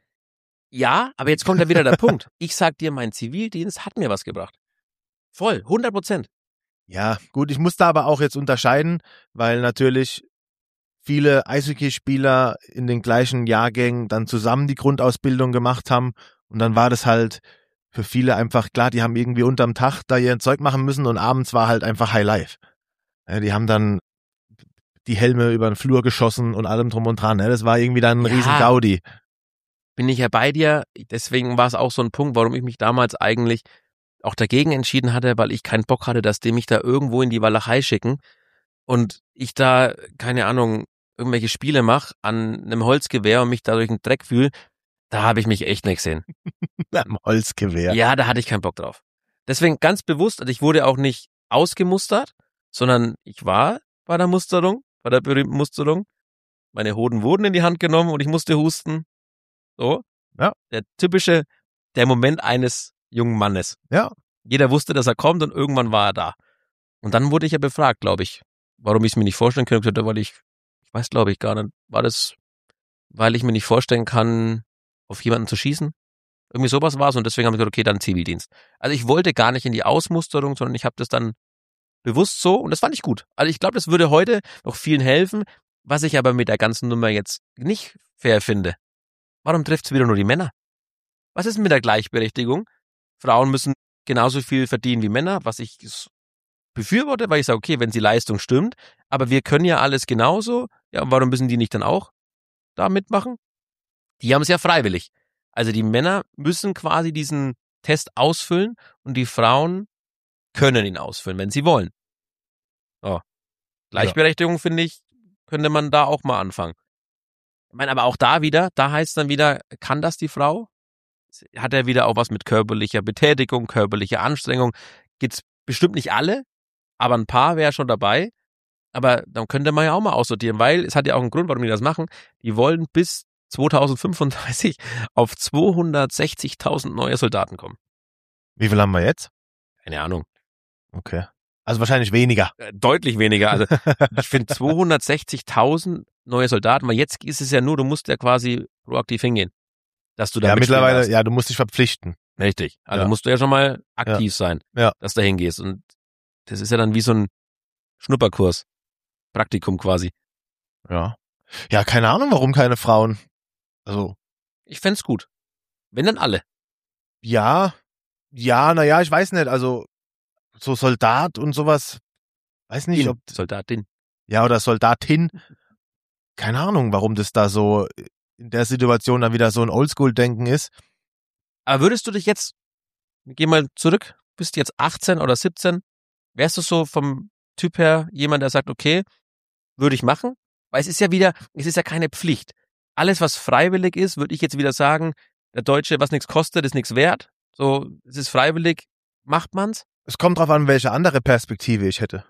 [SPEAKER 2] Ja, aber jetzt kommt ja wieder der Punkt. Ich sag dir, mein Zivildienst hat mir was gebracht. Voll, hundert Prozent.
[SPEAKER 3] Ja, gut, ich muss da aber auch jetzt unterscheiden, weil natürlich viele Eishockeyspieler in den gleichen Jahrgängen dann zusammen die Grundausbildung gemacht haben und dann war das halt für viele einfach klar, die haben irgendwie unterm Tag da ihr Zeug machen müssen und abends war halt einfach High Life. Ja, die haben dann die Helme über den Flur geschossen und allem drum und dran. Ne? Das war irgendwie dann ein
[SPEAKER 2] Ja.
[SPEAKER 3] riesen Gaudi.
[SPEAKER 2] Bin ich ja bei dir. Deswegen war es auch so ein Punkt, warum ich mich damals eigentlich auch dagegen entschieden hatte, weil ich keinen Bock hatte, dass die mich da irgendwo in die Walachei schicken und ich da, keine Ahnung, irgendwelche Spiele mache an einem Holzgewehr und mich dadurch einen Dreck fühle. Da habe ich mich echt nicht gesehen.
[SPEAKER 3] Am Holzgewehr.
[SPEAKER 2] Ja, da hatte ich keinen Bock drauf. Deswegen ganz bewusst, also ich wurde auch nicht ausgemustert, sondern ich war bei der Musterung, bei der berühmten Musterung. Meine Hoden wurden in die Hand genommen und ich musste husten. So.
[SPEAKER 3] Ja.
[SPEAKER 2] Der typische, der Moment eines jungen Mannes.
[SPEAKER 3] Ja.
[SPEAKER 2] Jeder wusste, dass er kommt und irgendwann war er da. Und dann wurde ich ja befragt, glaube ich, warum ich es mir nicht vorstellen könnte, weil ich, ich weiß glaube ich gar nicht, war das, weil ich mir nicht vorstellen kann, auf jemanden zu schießen? Irgendwie sowas war es und deswegen habe ich gesagt, okay, dann Zivildienst. Also ich wollte gar nicht in die Ausmusterung, sondern ich habe das dann bewusst so und das fand ich gut. Also ich glaube, das würde heute noch vielen helfen, was ich aber mit der ganzen Nummer jetzt nicht fair finde. Warum trifft es wieder nur die Männer? was ist mit der Gleichberechtigung? Frauen müssen genauso viel verdienen wie Männer, was ich befürworte, weil ich sage, okay, wenn die Leistung stimmt, aber wir können ja alles genauso, ja, und warum müssen die nicht dann auch da mitmachen? Die haben es ja freiwillig. Also die Männer müssen quasi diesen Test ausfüllen und die Frauen können ihn ausfüllen, wenn sie wollen. Oh. Gleichberechtigung, ja. Finde ich, könnte man da auch mal anfangen. Ich meine, aber auch da wieder, da heißt es dann wieder, kann das die Frau? Hat er wieder auch was mit körperlicher Betätigung, körperlicher Anstrengung? Gibt's bestimmt nicht alle, aber ein paar wäre schon dabei. Aber dann könnte man ja auch mal aussortieren, weil es hat ja auch einen Grund, warum die das machen. Die wollen bis zweitausendfünfunddreißig auf zweihundertsechzigtausend neue Soldaten kommen.
[SPEAKER 3] Wie viel haben wir jetzt?
[SPEAKER 2] Keine Ahnung.
[SPEAKER 3] Okay. Also wahrscheinlich weniger.
[SPEAKER 2] Äh, deutlich weniger. Also ich finde zweihundertsechzigtausend neue Soldaten, weil jetzt ist es ja nur, du musst ja quasi proaktiv hingehen. Dass du da
[SPEAKER 3] ja, mittlerweile,
[SPEAKER 2] hast.
[SPEAKER 3] Ja, du musst dich verpflichten.
[SPEAKER 2] Richtig. Also
[SPEAKER 3] ja.
[SPEAKER 2] musst du ja schon mal aktiv
[SPEAKER 3] ja.
[SPEAKER 2] sein,
[SPEAKER 3] ja.
[SPEAKER 2] dass du da hingehst. Und das ist ja dann wie so ein Schnupperkurs. Praktikum quasi.
[SPEAKER 3] Ja. Ja, keine Ahnung, warum keine Frauen. Also.
[SPEAKER 2] Ich fänd's gut. Wenn dann alle.
[SPEAKER 3] Ja. Ja, naja, ich weiß nicht. Also, so Soldat und sowas. Weiß nicht,
[SPEAKER 2] In,
[SPEAKER 3] ob.
[SPEAKER 2] Soldatin.
[SPEAKER 3] Ja, oder Soldatin. Keine Ahnung, warum das da so in der Situation dann wieder so ein Oldschool-Denken ist.
[SPEAKER 2] Aber würdest du dich jetzt, geh mal zurück, bist jetzt achtzehn oder siebzehn, wärst du so vom Typ her jemand, der sagt, okay, würde ich machen? Weil es ist ja wieder, es ist ja keine Pflicht. Alles, was freiwillig ist, würde ich jetzt wieder sagen, der Deutsche, was nichts kostet, ist nichts wert. So, es ist freiwillig, macht man's.
[SPEAKER 3] Es kommt drauf an, welche andere Perspektive ich hätte.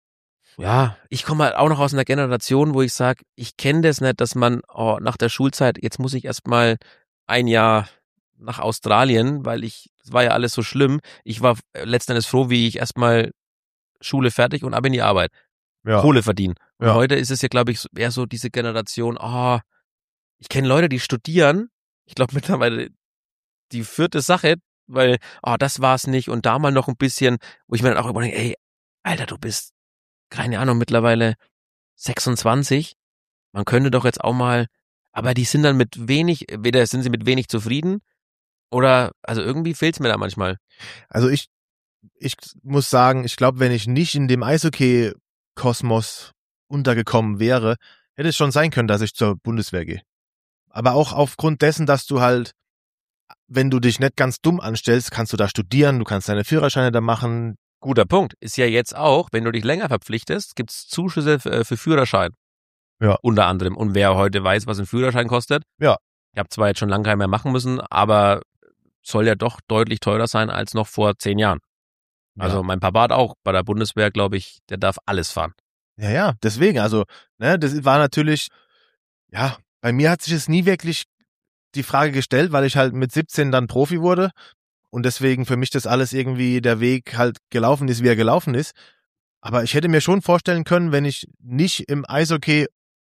[SPEAKER 2] Ja, ich komme halt auch noch aus einer Generation, wo ich sage, ich kenne das nicht, dass man oh, nach der Schulzeit, jetzt muss ich erstmal ein Jahr nach Australien, weil ich, das war ja alles so schlimm. Ich war letzten Endes froh, wie ich erstmal Schule fertig und ab in die Arbeit. Ja. Kohle verdienen. Und ja. Heute ist es ja, glaube ich, eher so diese Generation, oh, ich kenne Leute, die studieren, ich glaube mittlerweile die vierte Sache, weil, oh, das war's nicht und da mal noch ein bisschen, wo ich mir dann auch überlege, ey, Alter, du bist keine Ahnung, mittlerweile sechsundzwanzig. Man könnte doch jetzt auch mal, aber die sind dann mit wenig, weder sind sie mit wenig zufrieden oder, also irgendwie fehlt's mir da manchmal.
[SPEAKER 3] Also ich, ich muss sagen, ich glaube, wenn ich nicht in dem Eishockey-Kosmos untergekommen wäre, hätte es schon sein können, dass ich zur Bundeswehr gehe. Aber auch aufgrund dessen, dass du halt, wenn du dich nicht ganz dumm anstellst, kannst du da studieren, du kannst deine Führerscheine da machen.
[SPEAKER 2] Guter Punkt. Ist ja jetzt auch, wenn du dich länger verpflichtest, gibt's Zuschüsse für, für Führerschein.
[SPEAKER 3] Ja.
[SPEAKER 2] Unter anderem. Und wer heute weiß, was ein Führerschein kostet.
[SPEAKER 3] Ja.
[SPEAKER 2] Ich habe zwar jetzt schon lange keinen mehr machen müssen, aber soll ja doch deutlich teurer sein als noch vor zehn Jahren. Ja. Also mein Papa hat auch bei der Bundeswehr, glaube ich, der darf alles fahren.
[SPEAKER 3] Ja, ja, deswegen. Also, ne, das war natürlich, ja, bei mir hat sich es nie wirklich die Frage gestellt, weil ich halt mit siebzehn dann Profi wurde. Und deswegen für mich das alles irgendwie der Weg halt gelaufen ist, wie er gelaufen ist. Aber ich hätte mir schon vorstellen können, wenn ich nicht im Eishockey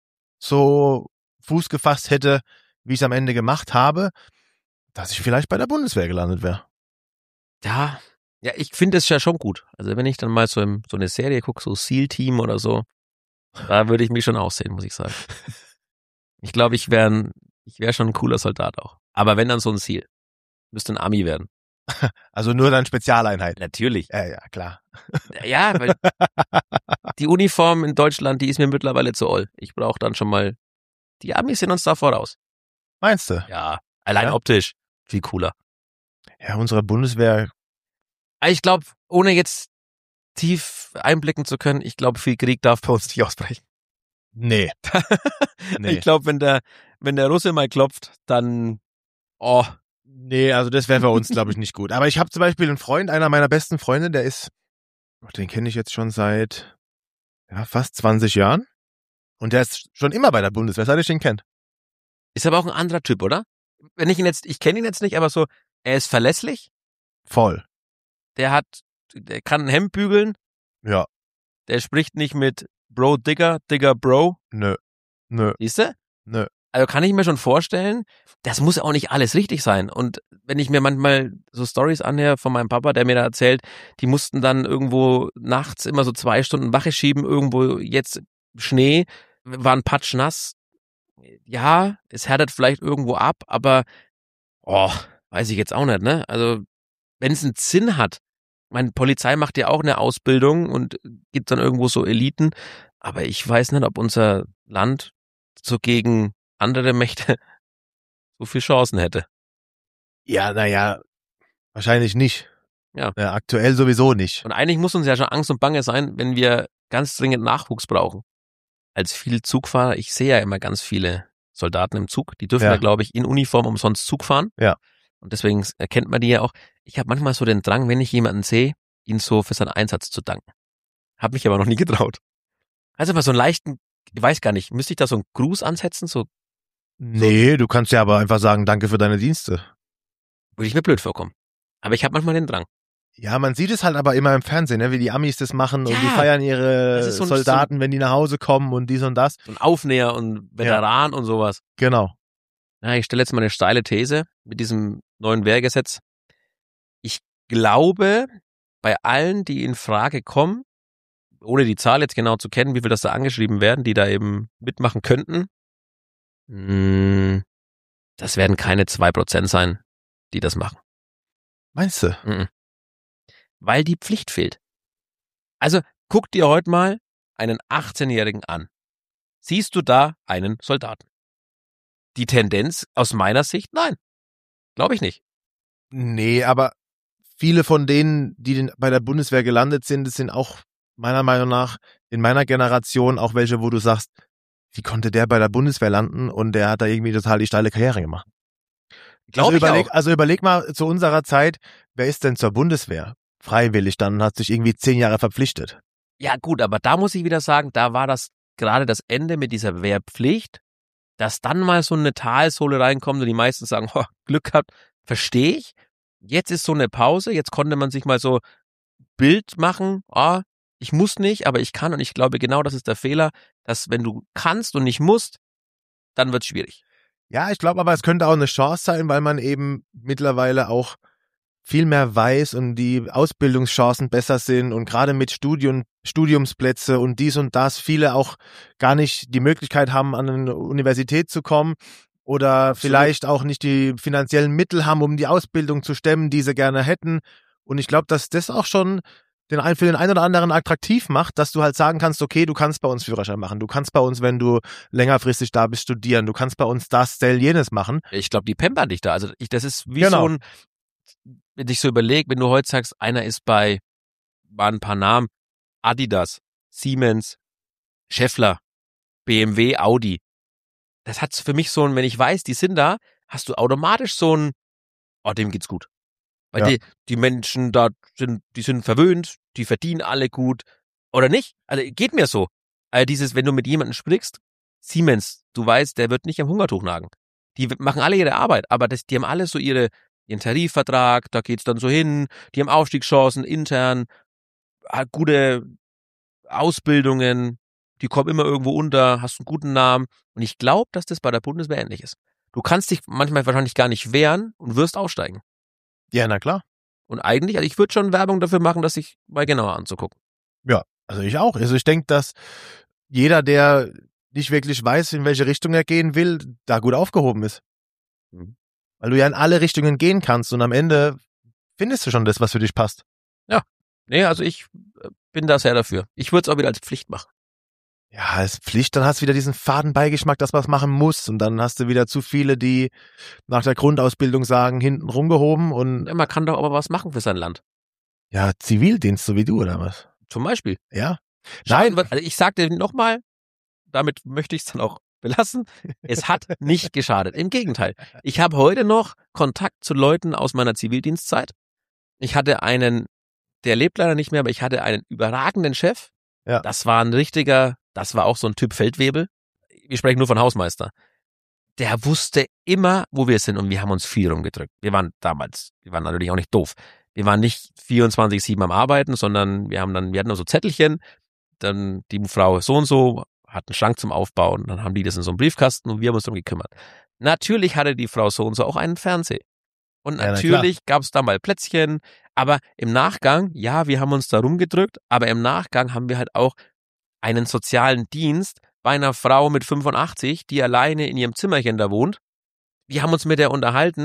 [SPEAKER 3] so Fuß gefasst hätte, wie ich es am Ende gemacht habe, dass ich vielleicht bei der Bundeswehr gelandet wäre.
[SPEAKER 2] Ja, ja, ich finde es ja schon gut. Also wenn ich dann mal so, im, so eine Serie gucke, so SEAL-Team oder so, da würde ich mich schon aussehen, muss ich sagen. Ich glaube, ich wäre ich wär schon ein cooler Soldat auch. Aber wenn dann so ein SEAL, müsste ein Army werden.
[SPEAKER 3] Also nur dann Spezialeinheit.
[SPEAKER 2] Natürlich.
[SPEAKER 3] Ja, ja, klar.
[SPEAKER 2] Ja, weil die Uniform in Deutschland, die ist mir mittlerweile zu oll. Ich brauche dann schon mal, die Amis sind uns da voraus.
[SPEAKER 3] Meinst du?
[SPEAKER 2] Ja, allein ja. Optisch viel cooler.
[SPEAKER 3] Ja, unsere Bundeswehr.
[SPEAKER 2] Ich glaube, ohne jetzt tief einblicken zu können, ich glaube, viel Krieg darf bei uns nicht ausbrechen.
[SPEAKER 3] Nee.
[SPEAKER 2] nee. Ich glaube, wenn der, wenn der Russe mal klopft, dann, oh,
[SPEAKER 3] nee, also das wäre bei uns, glaube ich, nicht gut. Aber ich habe zum Beispiel einen Freund, einer meiner besten Freunde, der ist, den kenne ich jetzt schon seit ja, fast zwanzig Jahren. Und der ist schon immer bei der Bundeswehr, seit ich den kennt.
[SPEAKER 2] Ist aber auch ein anderer Typ, oder? Wenn ich ihn jetzt, ich kenne ihn jetzt nicht, aber so, er ist verlässlich.
[SPEAKER 3] Voll.
[SPEAKER 2] Der hat, der kann ein Hemd bügeln.
[SPEAKER 3] Ja.
[SPEAKER 2] Der spricht nicht mit Bro, Digger, Digger, Bro.
[SPEAKER 3] Nö. Nö.
[SPEAKER 2] Siehst du?
[SPEAKER 3] Nö.
[SPEAKER 2] Also kann ich mir schon vorstellen, das muss auch nicht alles richtig sein. Und wenn ich mir manchmal so Stories anhöre von meinem Papa, der mir da erzählt, die mussten dann irgendwo nachts immer so zwei Stunden Wache schieben, irgendwo jetzt Schnee, waren patschnass. Ja, es härtet vielleicht irgendwo ab, aber oh, weiß ich jetzt auch nicht, ne? Also, wenn es einen Sinn hat, meine Polizei macht ja auch eine Ausbildung und gibt dann irgendwo so Eliten, aber ich weiß nicht, ob unser Land so gegen andere Mächte so viel Chancen hätte.
[SPEAKER 3] Ja, naja, wahrscheinlich nicht.
[SPEAKER 2] Ja.
[SPEAKER 3] ja. Aktuell sowieso nicht.
[SPEAKER 2] Und eigentlich muss uns ja schon Angst und Bange sein, wenn wir ganz dringend Nachwuchs brauchen. Als viel Zugfahrer, ich sehe ja immer ganz viele Soldaten im Zug, die dürfen ja, ja glaube ich, in Uniform umsonst Zug fahren.
[SPEAKER 3] Ja.
[SPEAKER 2] Und deswegen erkennt man die ja auch. Ich habe manchmal so den Drang, wenn ich jemanden sehe, ihn so für seinen Einsatz zu danken. Hab mich aber noch nie getraut. Also mal so einen leichten, ich weiß gar nicht, müsste ich da so einen Gruß ansetzen? So,
[SPEAKER 3] nee, so, du kannst ja aber einfach sagen, danke für deine Dienste.
[SPEAKER 2] Würde ich mir blöd vorkommen. Aber ich habe manchmal den Drang.
[SPEAKER 3] Ja, man sieht es halt aber immer im Fernsehen, ne, wie die Amis das machen ja, und die feiern ihre so ein, Soldaten, so wenn die nach Hause kommen und dies und das.
[SPEAKER 2] So ein Aufnäher und Veteran ja. und sowas.
[SPEAKER 3] Genau.
[SPEAKER 2] Ja, ich stelle jetzt mal eine steile These mit diesem neuen Wehrgesetz. Ich glaube, bei allen, die in Frage kommen, ohne die Zahl jetzt genau zu kennen, wie viel das da angeschrieben werden, die da eben mitmachen könnten, das werden keine zwei Prozent sein, die das machen.
[SPEAKER 3] Meinst du?
[SPEAKER 2] Mhm. Weil die Pflicht fehlt. Also guck dir heute mal einen achtzehnjährigen an. Siehst du da einen Soldaten? Die Tendenz aus meiner Sicht, nein. Glaube ich nicht.
[SPEAKER 3] Nee, aber viele von denen, die bei der Bundeswehr gelandet sind, das sind auch meiner Meinung nach in meiner Generation auch welche, wo du sagst, wie konnte der bei der Bundeswehr landen und der hat da irgendwie total die steile Karriere gemacht.
[SPEAKER 2] Glaube
[SPEAKER 3] also,
[SPEAKER 2] ich
[SPEAKER 3] überleg,
[SPEAKER 2] auch.
[SPEAKER 3] also überleg mal zu unserer Zeit, wer ist denn zur Bundeswehr? Freiwillig, dann hat sich irgendwie zehn Jahre verpflichtet.
[SPEAKER 2] Ja gut, aber da muss ich wieder sagen, da war das gerade das Ende mit dieser Wehrpflicht, dass dann mal so eine Talsohle reinkommt und die meisten sagen, oh, Glück gehabt, verstehe ich. Jetzt ist so eine Pause, jetzt konnte man sich mal so Bild machen, oh, ich muss nicht, aber ich kann und ich glaube genau das ist der Fehler, dass wenn du kannst und nicht musst, dann wird's schwierig.
[SPEAKER 3] Ja, ich glaube aber, es könnte auch eine Chance sein, weil man eben mittlerweile auch viel mehr weiß und die Ausbildungschancen besser sind und gerade mit Studium, Studiumsplätze und dies und das viele auch gar nicht die Möglichkeit haben, an eine Universität zu kommen oder Absolut. Vielleicht auch nicht die finanziellen Mittel haben, um die Ausbildung zu stemmen, die sie gerne hätten. Und ich glaube, dass das auch schon den einen für den einen oder anderen attraktiv macht, dass du halt sagen kannst, okay, du kannst bei uns Führerschein machen, du kannst bei uns, wenn du längerfristig da bist, studieren, du kannst bei uns das, das, jenes machen.
[SPEAKER 2] Ich glaube, die pampern dich da. Also ich, das ist wie
[SPEAKER 3] genau.
[SPEAKER 2] so ein, wenn ich so überlege, wenn du heute sagst, einer ist bei, waren ein paar Namen, Adidas, Siemens, Schaeffler, B M W, Audi. Das hat für mich so ein, wenn ich weiß, die sind da, hast du automatisch so ein, oh, dem geht's gut. Weil ja. die, die Menschen da sind, die sind verwöhnt, die verdienen alle gut. Oder nicht? Also geht mir so. Also dieses, wenn du mit jemandem sprichst, Siemens, du weißt, der wird nicht am Hungertuch nagen. Die machen alle ihre Arbeit, aber das, die haben alle so ihre, ihren Tarifvertrag, da geht's dann so hin, die haben Aufstiegschancen intern, gute Ausbildungen, die kommen immer irgendwo unter, hast einen guten Namen. Und ich glaube, dass das bei der Bundeswehr ähnlich ist. Du kannst dich manchmal wahrscheinlich gar nicht wehren und wirst aussteigen.
[SPEAKER 3] Ja, na klar.
[SPEAKER 2] Und eigentlich, also ich würde schon Werbung dafür machen, das sich mal genauer anzugucken.
[SPEAKER 3] Ja, also ich auch. Also ich denke, dass jeder, der nicht wirklich weiß, in welche Richtung er gehen will, da gut aufgehoben ist. Mhm. Weil du ja in alle Richtungen gehen kannst und am Ende findest du schon das, was für dich passt.
[SPEAKER 2] Ja, nee, also ich bin da sehr dafür. Ich würde es auch wieder als Pflicht machen.
[SPEAKER 3] Ja, als Pflicht, dann hast du wieder diesen faden Beigeschmack, dass man es machen muss und dann hast du wieder zu viele, die nach der Grundausbildung sagen, hinten rumgehoben und...
[SPEAKER 2] Ja, man kann doch aber was machen für sein Land.
[SPEAKER 3] Ja, Zivildienst, so wie du, oder was?
[SPEAKER 2] Zum Beispiel.
[SPEAKER 3] Ja.
[SPEAKER 2] Nein, also ich sag dir nochmal, damit möchte ich es dann auch belassen, es hat nicht geschadet. Im Gegenteil. Ich habe heute noch Kontakt zu Leuten aus meiner Zivildienstzeit. Ich hatte einen, der lebt leider nicht mehr, aber ich hatte einen überragenden Chef.
[SPEAKER 3] Ja.
[SPEAKER 2] Das war ein richtiger, das war auch so ein Typ Feldwebel. Wir sprechen nur von Hausmeister. Der wusste immer, wo wir sind und wir haben uns viel rumgedrückt. Wir waren damals, wir waren natürlich auch nicht doof. Wir waren nicht vierundzwanzig sieben am Arbeiten, sondern wir haben dann, wir hatten nur so Zettelchen, dann die Frau so und so hat einen Schrank zum Aufbauen, dann haben die das in so einem Briefkasten und wir haben uns darum gekümmert. Natürlich hatte die Frau so und so auch einen Fernseher. Und
[SPEAKER 3] ja,
[SPEAKER 2] natürlich gab es da mal Plätzchen, aber im Nachgang, ja, wir haben uns da rumgedrückt, aber im Nachgang haben wir halt auch einen sozialen Dienst bei einer Frau mit fünfundachtzig, die alleine in ihrem Zimmerchen da wohnt. Wir haben uns mit der unterhalten,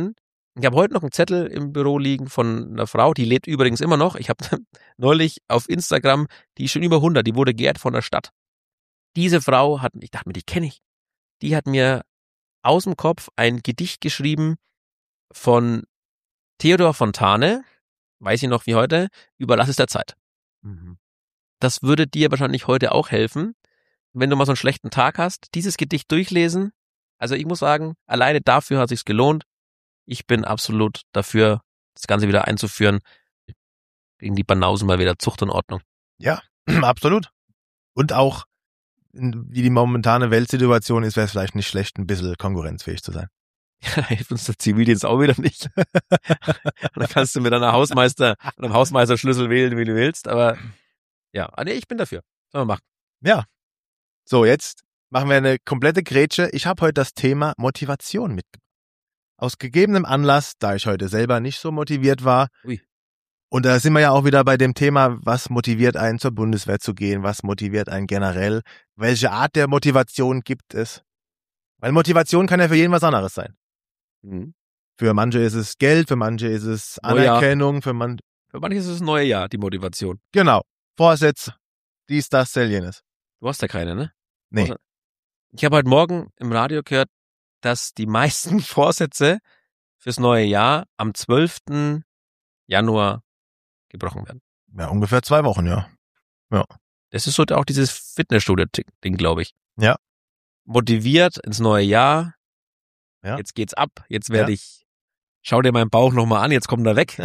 [SPEAKER 2] Ich habe heute noch einen Zettel im Büro liegen von einer Frau, die lebt übrigens immer noch. Ich habe neulich auf Instagram, die ist schon über hundert, die wurde geehrt von der Stadt. Diese Frau hat, ich dachte mir, die kenne ich, die hat mir aus dem Kopf ein Gedicht geschrieben von Theodor Fontane, weiß ich noch wie heute, Überlass es der Zeit.
[SPEAKER 3] Mhm.
[SPEAKER 2] Das würde dir wahrscheinlich heute auch helfen, wenn du mal so einen schlechten Tag hast, dieses Gedicht durchlesen. Also ich muss sagen, alleine dafür hat sich's gelohnt. Ich bin absolut dafür, das Ganze wieder einzuführen. Gegen die Banausen mal wieder Zucht und Ordnung.
[SPEAKER 3] Ja, absolut. Und auch, wie die momentane Weltsituation ist, wäre es vielleicht nicht schlecht, ein bisschen konkurrenzfähig zu sein.
[SPEAKER 2] Ja, hilft uns der Zivildienst auch wieder nicht. Und dann kannst du mit einer Hausmeister, einem Hausmeisterschlüssel wählen, wie du willst. Aber ja, nee, ich bin dafür. Sollen wir machen.
[SPEAKER 3] Ja. So, jetzt machen wir eine komplette Grätsche. Ich habe heute das Thema Motivation mitgebracht. Aus gegebenem Anlass, da ich heute selber nicht so motiviert war.
[SPEAKER 2] Ui.
[SPEAKER 3] Und da sind wir ja auch wieder bei dem Thema, was motiviert einen zur Bundeswehr zu gehen, was motiviert einen generell, welche Art der Motivation gibt es? Weil Motivation kann ja für jeden was anderes sein.
[SPEAKER 2] Mhm.
[SPEAKER 3] Für manche ist es Geld, für manche ist es
[SPEAKER 2] Neujahr.
[SPEAKER 3] Anerkennung, für man
[SPEAKER 2] Für manche ist es das neue Jahr, die Motivation.
[SPEAKER 3] genau, Vorsätze, dies, das, das, jenes.
[SPEAKER 2] Du hast ja keine, ne?
[SPEAKER 3] Nee.
[SPEAKER 2] Ich habe heute Morgen im Radio gehört, dass die meisten Vorsätze fürs neue Jahr am zwölften Januar gebrochen werden.
[SPEAKER 3] Ja, ungefähr zwei Wochen, ja.
[SPEAKER 2] Das ist so auch dieses Fitnessstudio-Ding, glaube ich.
[SPEAKER 3] Ja.
[SPEAKER 2] Motiviert ins neue Jahr.
[SPEAKER 3] Ja.
[SPEAKER 2] Jetzt geht's ab. Jetzt werde
[SPEAKER 3] Ja.
[SPEAKER 2] ich, schau dir meinen Bauch nochmal an, jetzt kommt er weg.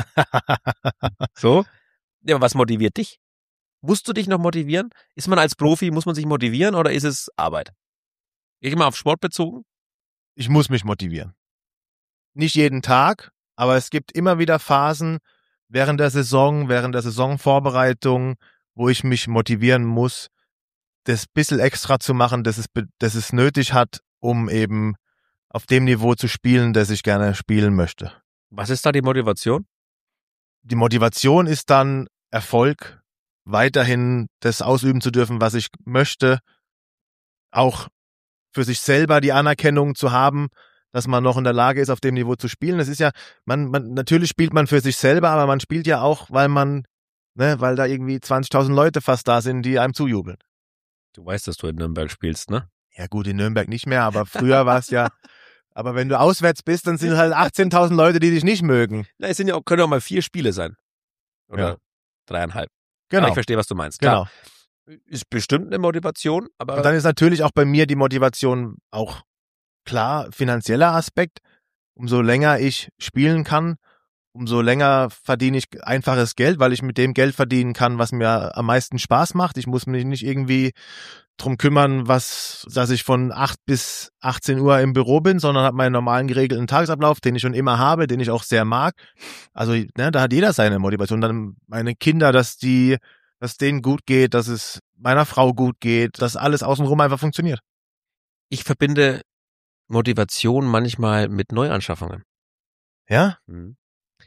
[SPEAKER 2] So. Ja, aber was motiviert dich? Musst du dich noch motivieren? Ist man als Profi, muss man sich motivieren oder ist es Arbeit? Ich mal auf Sport bezogen?
[SPEAKER 3] Ich muss mich motivieren. Nicht jeden Tag, aber es gibt immer wieder Phasen während der Saison, während der Saisonvorbereitung, wo ich mich motivieren muss, das bisschen extra zu machen, das es, das es nötig hat, um eben auf dem Niveau zu spielen, das ich gerne spielen möchte.
[SPEAKER 2] Was ist da die Motivation?
[SPEAKER 3] Die Motivation ist dann Erfolg, weiterhin das ausüben zu dürfen, was ich möchte, auch für sich selber die Anerkennung zu haben, dass man noch in der Lage ist, auf dem Niveau zu spielen. Das ist ja, man, man, natürlich spielt man für sich selber, aber man spielt ja auch, weil man, ne, weil da irgendwie zwanzigtausend Leute fast da sind, die einem zujubeln.
[SPEAKER 2] Du weißt, dass du in Nürnberg spielst, ne?
[SPEAKER 3] Ja gut, in Nürnberg nicht mehr, aber früher war es ja, aber wenn du auswärts bist, dann sind halt achtzehntausend Leute, die dich nicht mögen.
[SPEAKER 2] Na, es sind ja auch, können auch mal vier Spiele sein. Oder
[SPEAKER 3] Ja.
[SPEAKER 2] dreieinhalb.
[SPEAKER 3] Genau.
[SPEAKER 2] Aber ich verstehe, was du meinst. Klar.
[SPEAKER 3] Genau.
[SPEAKER 2] Ist bestimmt eine Motivation, aber.
[SPEAKER 3] Und dann ist natürlich auch bei mir die Motivation auch klar finanzieller Aspekt. Umso länger ich spielen kann, umso länger verdiene ich einfaches Geld, weil ich mit dem Geld verdienen kann, was mir am meisten Spaß macht. Ich muss mich nicht irgendwie drum kümmern, was, dass ich von acht bis achtzehn Uhr im Büro bin, sondern habe meinen normalen geregelten Tagesablauf, den ich schon immer habe, den ich auch sehr mag. Also, ne, da hat jeder seine Motivation. Dann meine Kinder, dass die, dass denen gut geht, dass es meiner Frau gut geht, dass alles außenrum einfach funktioniert.
[SPEAKER 2] Ich verbinde Motivation manchmal mit Neuanschaffungen.
[SPEAKER 3] Ja?
[SPEAKER 2] Mhm.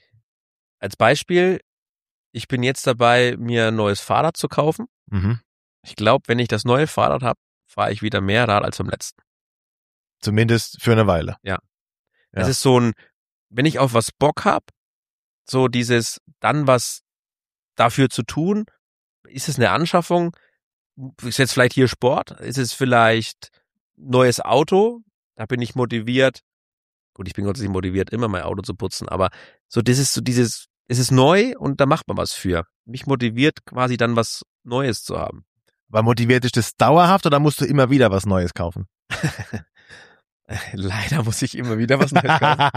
[SPEAKER 2] Als Beispiel, ich bin jetzt dabei, mir ein neues Fahrrad zu kaufen.
[SPEAKER 3] Mhm.
[SPEAKER 2] Ich glaube, wenn ich das neue Fahrrad habe, fahre ich wieder mehr Rad als beim letzten.
[SPEAKER 3] Zumindest für eine Weile.
[SPEAKER 2] Ja.
[SPEAKER 3] Ja.
[SPEAKER 2] Es ist so ein, wenn ich auf was Bock habe, so dieses dann was dafür zu tun, ist es eine Anschaffung, ist jetzt vielleicht hier Sport, ist es vielleicht neues Auto, da bin ich motiviert. Gut, ich bin grundsätzlich motiviert, immer mein Auto zu putzen, aber so das ist so dieses, es ist neu und da macht man was für. Mich motiviert quasi dann was Neues zu haben.
[SPEAKER 3] Aber motiviert dich das dauerhaft oder musst du immer wieder was Neues kaufen?
[SPEAKER 2] Leider muss ich immer wieder was Neues kaufen.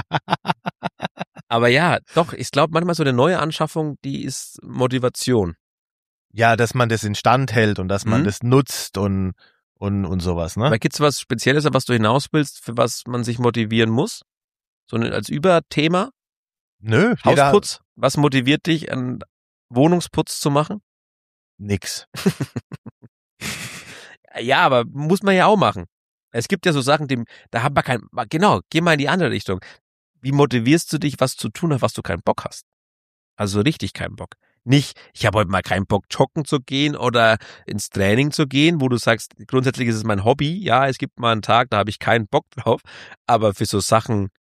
[SPEAKER 2] Aber ja, doch, ich glaube manchmal so eine neue Anschaffung, die ist Motivation.
[SPEAKER 3] Ja, dass man das instand hält und dass man
[SPEAKER 2] Mhm.
[SPEAKER 3] das nutzt und, und, und sowas, ne?
[SPEAKER 2] Aber gibt's was Spezielles, auf was du hinaus willst, für was man sich motivieren muss? So eine, als Überthema?
[SPEAKER 3] Nö, jeder,
[SPEAKER 2] Hausputz? Was motiviert dich, einen Wohnungsputz zu machen?
[SPEAKER 3] nix.
[SPEAKER 2] Ja, aber muss man ja auch machen. Es gibt ja so Sachen, die, da hat man kein, genau, geh mal in die andere Richtung. Wie motivierst du dich, was zu tun, auf was du keinen Bock hast? Also richtig keinen Bock. Nicht, ich habe heute mal keinen Bock, joggen zu gehen oder ins Training zu gehen, wo du sagst, grundsätzlich ist es mein Hobby. Ja, es gibt mal einen Tag, da habe ich keinen Bock drauf. Aber für so Sachen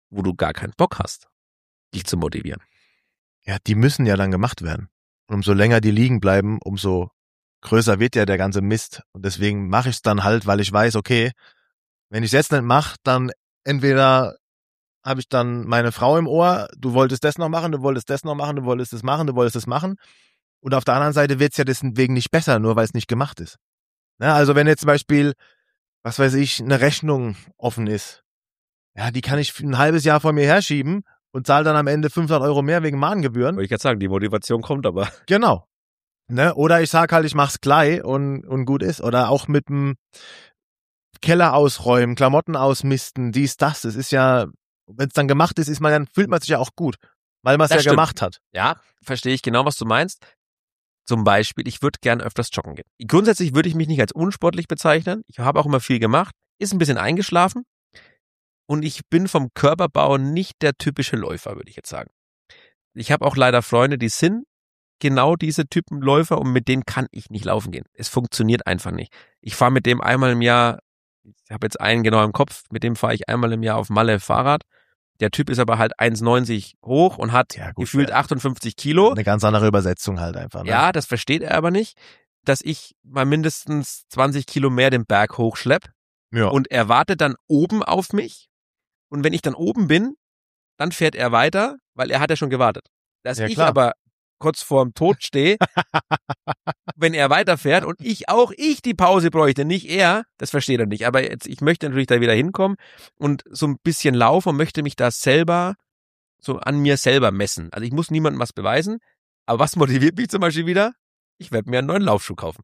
[SPEAKER 2] wo du gar keinen Bock hast, dich zu motivieren.
[SPEAKER 3] Ja, die müssen ja dann gemacht werden. Und umso länger die liegen bleiben, umso größer wird ja der ganze Mist. Und deswegen mache ich es dann halt, weil ich weiß, okay, wenn ich es jetzt nicht mache, dann entweder habe ich dann meine Frau im Ohr, du wolltest das noch machen, du wolltest das noch machen, du wolltest das machen, du wolltest das machen. Und auf der anderen Seite wird es ja deswegen nicht besser, nur weil es nicht gemacht ist. Ja, also wenn jetzt zum Beispiel, was weiß ich, eine Rechnung offen ist, ja, die kann ich ein halbes Jahr vor mir herschieben und zahle dann am Ende fünfhundert Euro mehr wegen Mahngebühren.
[SPEAKER 2] Wollte ich gerade sagen, die Motivation kommt aber.
[SPEAKER 3] Genau. Ne? Oder ich sag halt, ich mach's gleich und, und gut ist. Oder auch mit dem Keller ausräumen, Klamotten ausmisten, dies, das. Das ist ja, wenn es dann gemacht ist, ist man, dann fühlt man sich ja auch gut, weil man es ja
[SPEAKER 2] stimmt.
[SPEAKER 3] gemacht hat.
[SPEAKER 2] Ja, verstehe ich genau, was du meinst. Zum Beispiel, ich würde gern öfters joggen gehen. Grundsätzlich würde ich mich nicht als unsportlich bezeichnen. Ich habe auch immer viel gemacht, ist ein bisschen eingeschlafen und ich bin vom Körperbau nicht der typische Läufer, würde ich jetzt sagen. Ich habe auch leider Freunde, die sind genau diese Typen Läufer und mit denen kann ich nicht laufen gehen. Es funktioniert einfach nicht. Ich fahre mit dem einmal im Jahr, ich habe jetzt einen genau im Kopf, mit dem fahre ich einmal im Jahr auf Malle Fahrrad. Der Typ ist aber halt eins neunzig hoch und hat ja, gut, gefühlt ja. achtundfünfzig Kilo.
[SPEAKER 3] Eine ganz andere Übersetzung halt einfach. Ne?
[SPEAKER 2] Ja, das versteht er aber nicht, dass ich mal mindestens zwanzig Kilo mehr den Berg hochschlepp. Ja. Und er wartet dann oben auf mich. Und wenn ich dann oben bin, dann fährt er weiter, weil er hat ja schon gewartet. Dass ja, ich klar. aber kurz vorm Tod stehe, wenn er weiterfährt und ich auch, ich die Pause bräuchte, nicht er, das versteht er nicht. Aber jetzt, ich möchte natürlich da wieder hinkommen und so ein bisschen laufen und möchte mich da selber, so an mir selber messen. Also ich muss niemandem was beweisen, aber was motiviert mich zum Beispiel wieder? Ich werde mir einen neuen Laufschuh kaufen.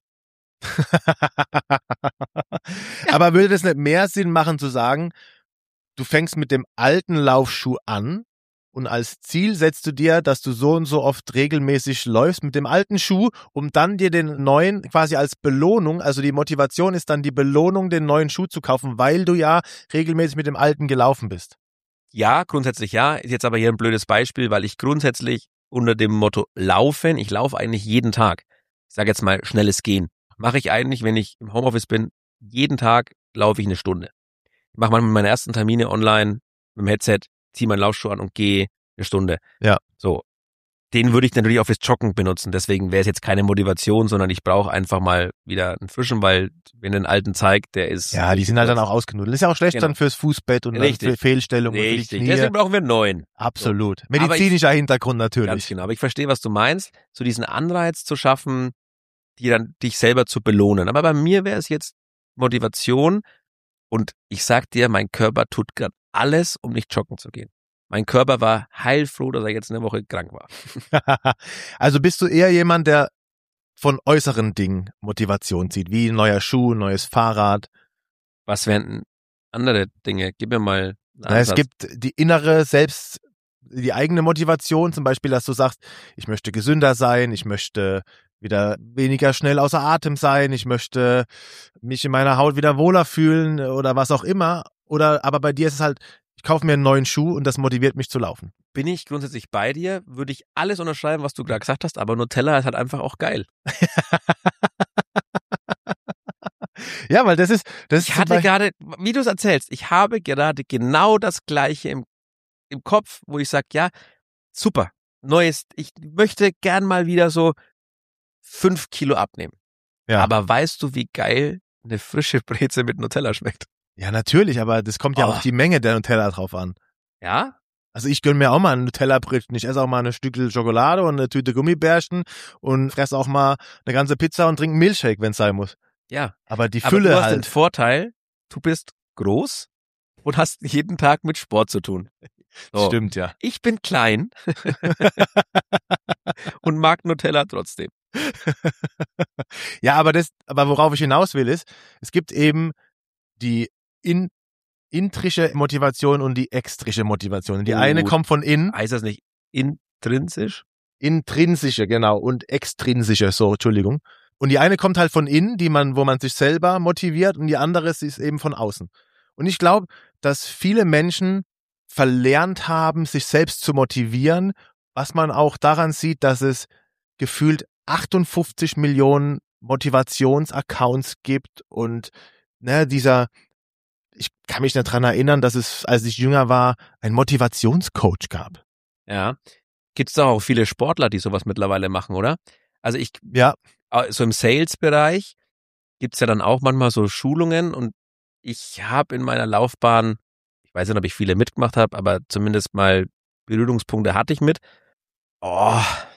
[SPEAKER 3] ja. Aber würde das nicht mehr Sinn machen zu sagen, du fängst mit dem alten Laufschuh an und als Ziel setzt du dir, dass du so und so oft regelmäßig läufst mit dem alten Schuh, um dann dir den neuen quasi als Belohnung, also die Motivation ist dann die Belohnung, den neuen Schuh zu kaufen, weil du ja regelmäßig mit dem alten gelaufen bist.
[SPEAKER 2] Ja, grundsätzlich ja. Ist jetzt aber hier ein blödes Beispiel, weil ich grundsätzlich unter dem Motto Laufen, ich laufe eigentlich jeden Tag. Ich sage jetzt mal schnelles Gehen. Mache ich eigentlich, wenn ich im Homeoffice bin, jeden Tag laufe ich eine Stunde. Ich mache manchmal meine ersten Termine online mit dem Headset, ziehe meinen Laufschuh an und gehe eine Stunde.
[SPEAKER 3] Ja.
[SPEAKER 2] So. Den würde ich natürlich auch fürs Joggen benutzen. Deswegen wäre es jetzt keine Motivation, sondern ich brauche einfach mal wieder einen frischen, weil wenn den alten zeigt, der ist...
[SPEAKER 3] Ja, die sind halt dann auch ausgenudelt. Ist ja auch schlecht genau. dann fürs Fußbett und für Fehlstellungen.
[SPEAKER 2] Richtig, und deswegen brauchen wir einen neuen.
[SPEAKER 3] Absolut. So. Medizinischer ich, Hintergrund natürlich.
[SPEAKER 2] Ganz genau, aber ich verstehe, was du meinst, so diesen Anreiz zu schaffen, die dann dich selber zu belohnen. Aber bei mir wäre es jetzt Motivation und ich sag dir, mein Körper tut gerade alles, um nicht joggen zu gehen. Mein Körper war heilfroh, dass er jetzt eine Woche krank war.
[SPEAKER 3] Also bist du eher jemand, der von äußeren Dingen Motivation zieht, wie ein neuer Schuh, ein neues Fahrrad?
[SPEAKER 2] Was wären andere Dinge? Gib mir mal einen
[SPEAKER 3] Na, es gibt die innere, selbst die eigene Motivation, zum Beispiel, dass du sagst, ich möchte gesünder sein, ich möchte wieder weniger schnell außer Atem sein, ich möchte mich in meiner Haut wieder wohler fühlen oder was auch immer. Oder aber bei dir ist es halt, ich kaufe mir einen neuen Schuh und das motiviert mich zu laufen.
[SPEAKER 2] Bin ich grundsätzlich bei dir, würde ich alles unterschreiben, was du gerade gesagt hast, aber Nutella ist halt einfach auch geil.
[SPEAKER 3] Ja, weil das ist... Das
[SPEAKER 2] ich
[SPEAKER 3] ist
[SPEAKER 2] hatte gerade, wie du es erzählst, ich habe gerade genau das Gleiche im, im Kopf, wo ich sage, ja, super, neues, ich möchte gern mal wieder so fünf Kilo abnehmen. Ja. Aber weißt du, wie geil eine frische Breze mit Nutella schmeckt?
[SPEAKER 3] Ja, natürlich, aber das kommt ja oh. auf die Menge der Nutella drauf an.
[SPEAKER 2] Ja?
[SPEAKER 3] Also ich gönn mir auch mal einen Nutella-Brötchen. Ich esse auch mal eine Stückel Schokolade und eine Tüte Gummibärchen und fresse auch mal eine ganze Pizza und trinke einen Milchshake, wenn es sein muss.
[SPEAKER 2] Ja.
[SPEAKER 3] Aber die Fülle
[SPEAKER 2] aber du hast
[SPEAKER 3] halt.
[SPEAKER 2] den Vorteil, du bist groß und hast jeden Tag mit Sport zu tun. So.
[SPEAKER 3] Stimmt, ja.
[SPEAKER 2] Ich bin klein und mag Nutella trotzdem.
[SPEAKER 3] Ja, aber das, aber worauf ich hinaus will, ist, es gibt eben die in, intrische Motivation und die extrische Motivation. Die oh, eine kommt von innen.
[SPEAKER 2] Heißt das nicht intrinsisch?
[SPEAKER 3] Intrinsische, genau, und extrinsische, so, Entschuldigung. Und die eine kommt halt von innen, die man, wo man sich selber motiviert, und die andere ist eben von außen. Und ich glaube, dass viele Menschen verlernt haben, sich selbst zu motivieren, was man auch daran sieht, dass es gefühlt achtundfünfzig Millionen Motivationsaccounts gibt und ne, dieser ich kann mich nicht dran erinnern, dass es, als ich jünger war, einen Motivationscoach gab.
[SPEAKER 2] Ja. Gibt's doch auch viele Sportler, die sowas mittlerweile machen, oder? Also ich,
[SPEAKER 3] Ja,
[SPEAKER 2] so im Sales-Bereich gibt's ja dann auch manchmal so Schulungen und ich habe in meiner Laufbahn, ich weiß nicht, ob ich viele mitgemacht habe, aber zumindest mal Berührungspunkte hatte ich mit. Oh,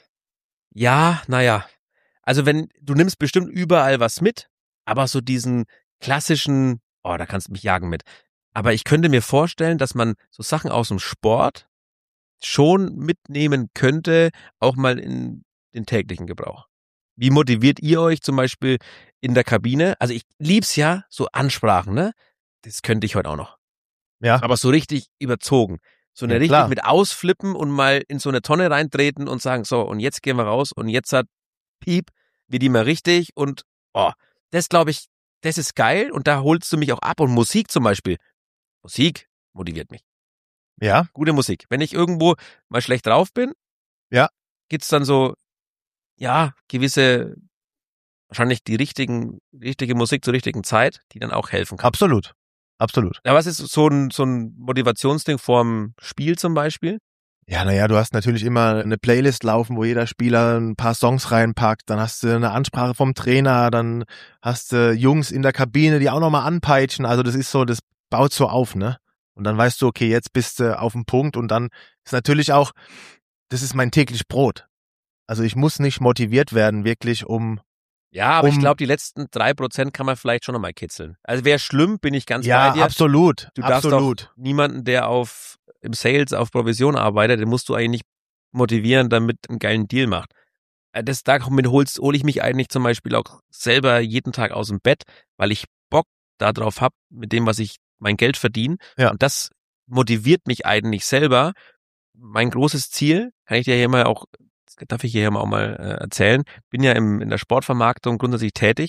[SPEAKER 2] ja, naja. Also wenn, du nimmst bestimmt überall was mit, aber so diesen klassischen, oh, da kannst du mich jagen mit. Aber ich könnte mir vorstellen, dass man so Sachen aus dem Sport schon mitnehmen könnte, auch mal in den täglichen Gebrauch. Wie motiviert ihr euch zum Beispiel in der Kabine? Also ich lieb's ja, so Ansprachen, ne? Das könnte ich heute auch noch.
[SPEAKER 3] ja.
[SPEAKER 2] Aber so richtig überzogen. So eine
[SPEAKER 3] Ja,
[SPEAKER 2] richtig
[SPEAKER 3] klar.
[SPEAKER 2] mit ausflippen und mal in so eine Tonne reintreten und sagen, so, und jetzt gehen wir raus und jetzt hat Piep, wie die mal richtig und oh, das glaube ich, das ist geil und da holst du mich auch ab und Musik zum Beispiel. Musik motiviert mich.
[SPEAKER 3] Ja,
[SPEAKER 2] Gute Musik. Wenn ich irgendwo mal schlecht drauf bin,
[SPEAKER 3] Ja.
[SPEAKER 2] gibt's dann so, ja, gewisse, wahrscheinlich die richtigen, richtige Musik zur richtigen Zeit, die dann auch helfen kann.
[SPEAKER 3] absolut. Absolut.
[SPEAKER 2] Ja, was ist so ein, so ein Motivationsding vorm Spiel zum Beispiel?
[SPEAKER 3] Ja, naja, du hast natürlich immer eine Playlist laufen, wo jeder Spieler ein paar Songs reinpackt. Dann hast du eine Ansprache vom Trainer, dann hast du Jungs in der Kabine, die auch nochmal anpeitschen. Also das ist so, das baut so auf, ne? Und dann weißt du, okay, jetzt bist du auf dem Punkt und dann ist natürlich auch, das ist mein täglich Brot. Also ich muss nicht motiviert werden, wirklich, um,
[SPEAKER 2] Ja, aber ich
[SPEAKER 3] Um-
[SPEAKER 2] glaube, die letzten drei Prozent kann man vielleicht schon nochmal kitzeln. Also wäre schlimm, bin ich ganz
[SPEAKER 3] ja,
[SPEAKER 2] bei dir.
[SPEAKER 3] absolut,
[SPEAKER 2] Du darfst
[SPEAKER 3] absolut.
[SPEAKER 2] auch niemanden, der auf im Sales auf Provision arbeitet, den musst du eigentlich nicht motivieren, damit einen geilen Deal macht. Äh, Das, damit holst, hole ich mich eigentlich zum Beispiel auch selber jeden Tag aus dem Bett, weil ich Bock darauf habe, mit dem, was ich mein Geld verdiene.
[SPEAKER 3] Ja.
[SPEAKER 2] Und das motiviert mich eigentlich selber. Mein großes Ziel, kann ich dir hier mal auch, das darf ich hier mal auch mal äh, erzählen, bin ja im, in der Sportvermarktung grundsätzlich tätig.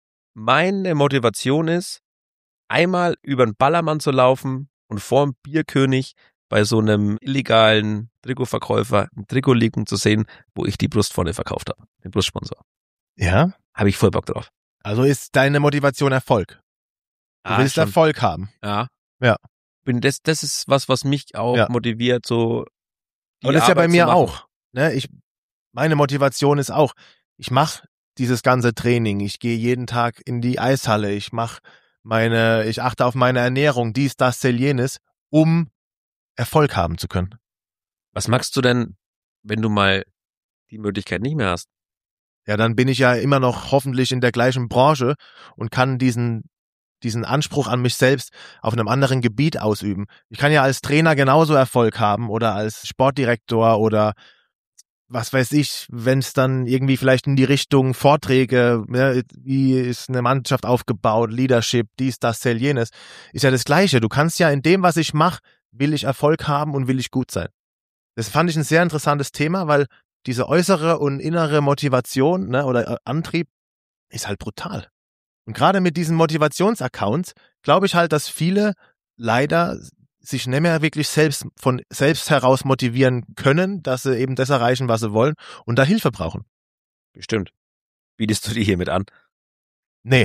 [SPEAKER 2] Meine Motivation ist, einmal über den Ballermann zu laufen und vor dem Bierkönig bei so einem illegalen Trikotverkäufer ein Trikot liegen zu sehen, wo ich die Brust vorne verkauft habe, den Brustsponsor.
[SPEAKER 3] Ja,
[SPEAKER 2] Habe ich voll Bock drauf.
[SPEAKER 3] also ist deine Motivation Erfolg. Du
[SPEAKER 2] Ah,
[SPEAKER 3] willst
[SPEAKER 2] schon.
[SPEAKER 3] Erfolg haben.
[SPEAKER 2] Ja.
[SPEAKER 3] Ja.
[SPEAKER 2] Bin das, das ist was, was mich auch
[SPEAKER 3] Ja.
[SPEAKER 2] motiviert, so die
[SPEAKER 3] Und das ist ja bei
[SPEAKER 2] Arbeit zu
[SPEAKER 3] mir
[SPEAKER 2] machen.
[SPEAKER 3] auch. Ne, ich, meine Motivation ist auch, ich mache dieses ganze Training, ich gehe jeden Tag in die Eishalle, ich mache meine, ich achte auf meine Ernährung, dies, das, das, jenes, um Erfolg haben zu können.
[SPEAKER 2] Was magst du denn, wenn du mal die Möglichkeit nicht mehr hast?
[SPEAKER 3] Ja, dann bin ich ja immer noch hoffentlich in der gleichen Branche und kann diesen diesen Anspruch an mich selbst auf einem anderen Gebiet ausüben. Ich kann ja als Trainer genauso Erfolg haben oder als Sportdirektor oder was weiß ich, wenn es dann irgendwie vielleicht in die Richtung Vorträge, ne, wie ist eine Mannschaft aufgebaut, Leadership, dies, das, das, jenes, ist ja das Gleiche. Du kannst ja in dem, was ich mache, will ich Erfolg haben und will ich gut sein. Das fand ich ein sehr interessantes Thema, weil diese äußere und innere Motivation, ne, oder Antrieb ist halt brutal. Und gerade mit diesen Motivationsaccounts glaube ich halt, dass viele leider sich nicht mehr wirklich selbst von selbst heraus motivieren können, dass sie eben das erreichen, was sie wollen und da Hilfe brauchen.
[SPEAKER 2] Bestimmt. Bietest du dir hiermit an?
[SPEAKER 3] Nee.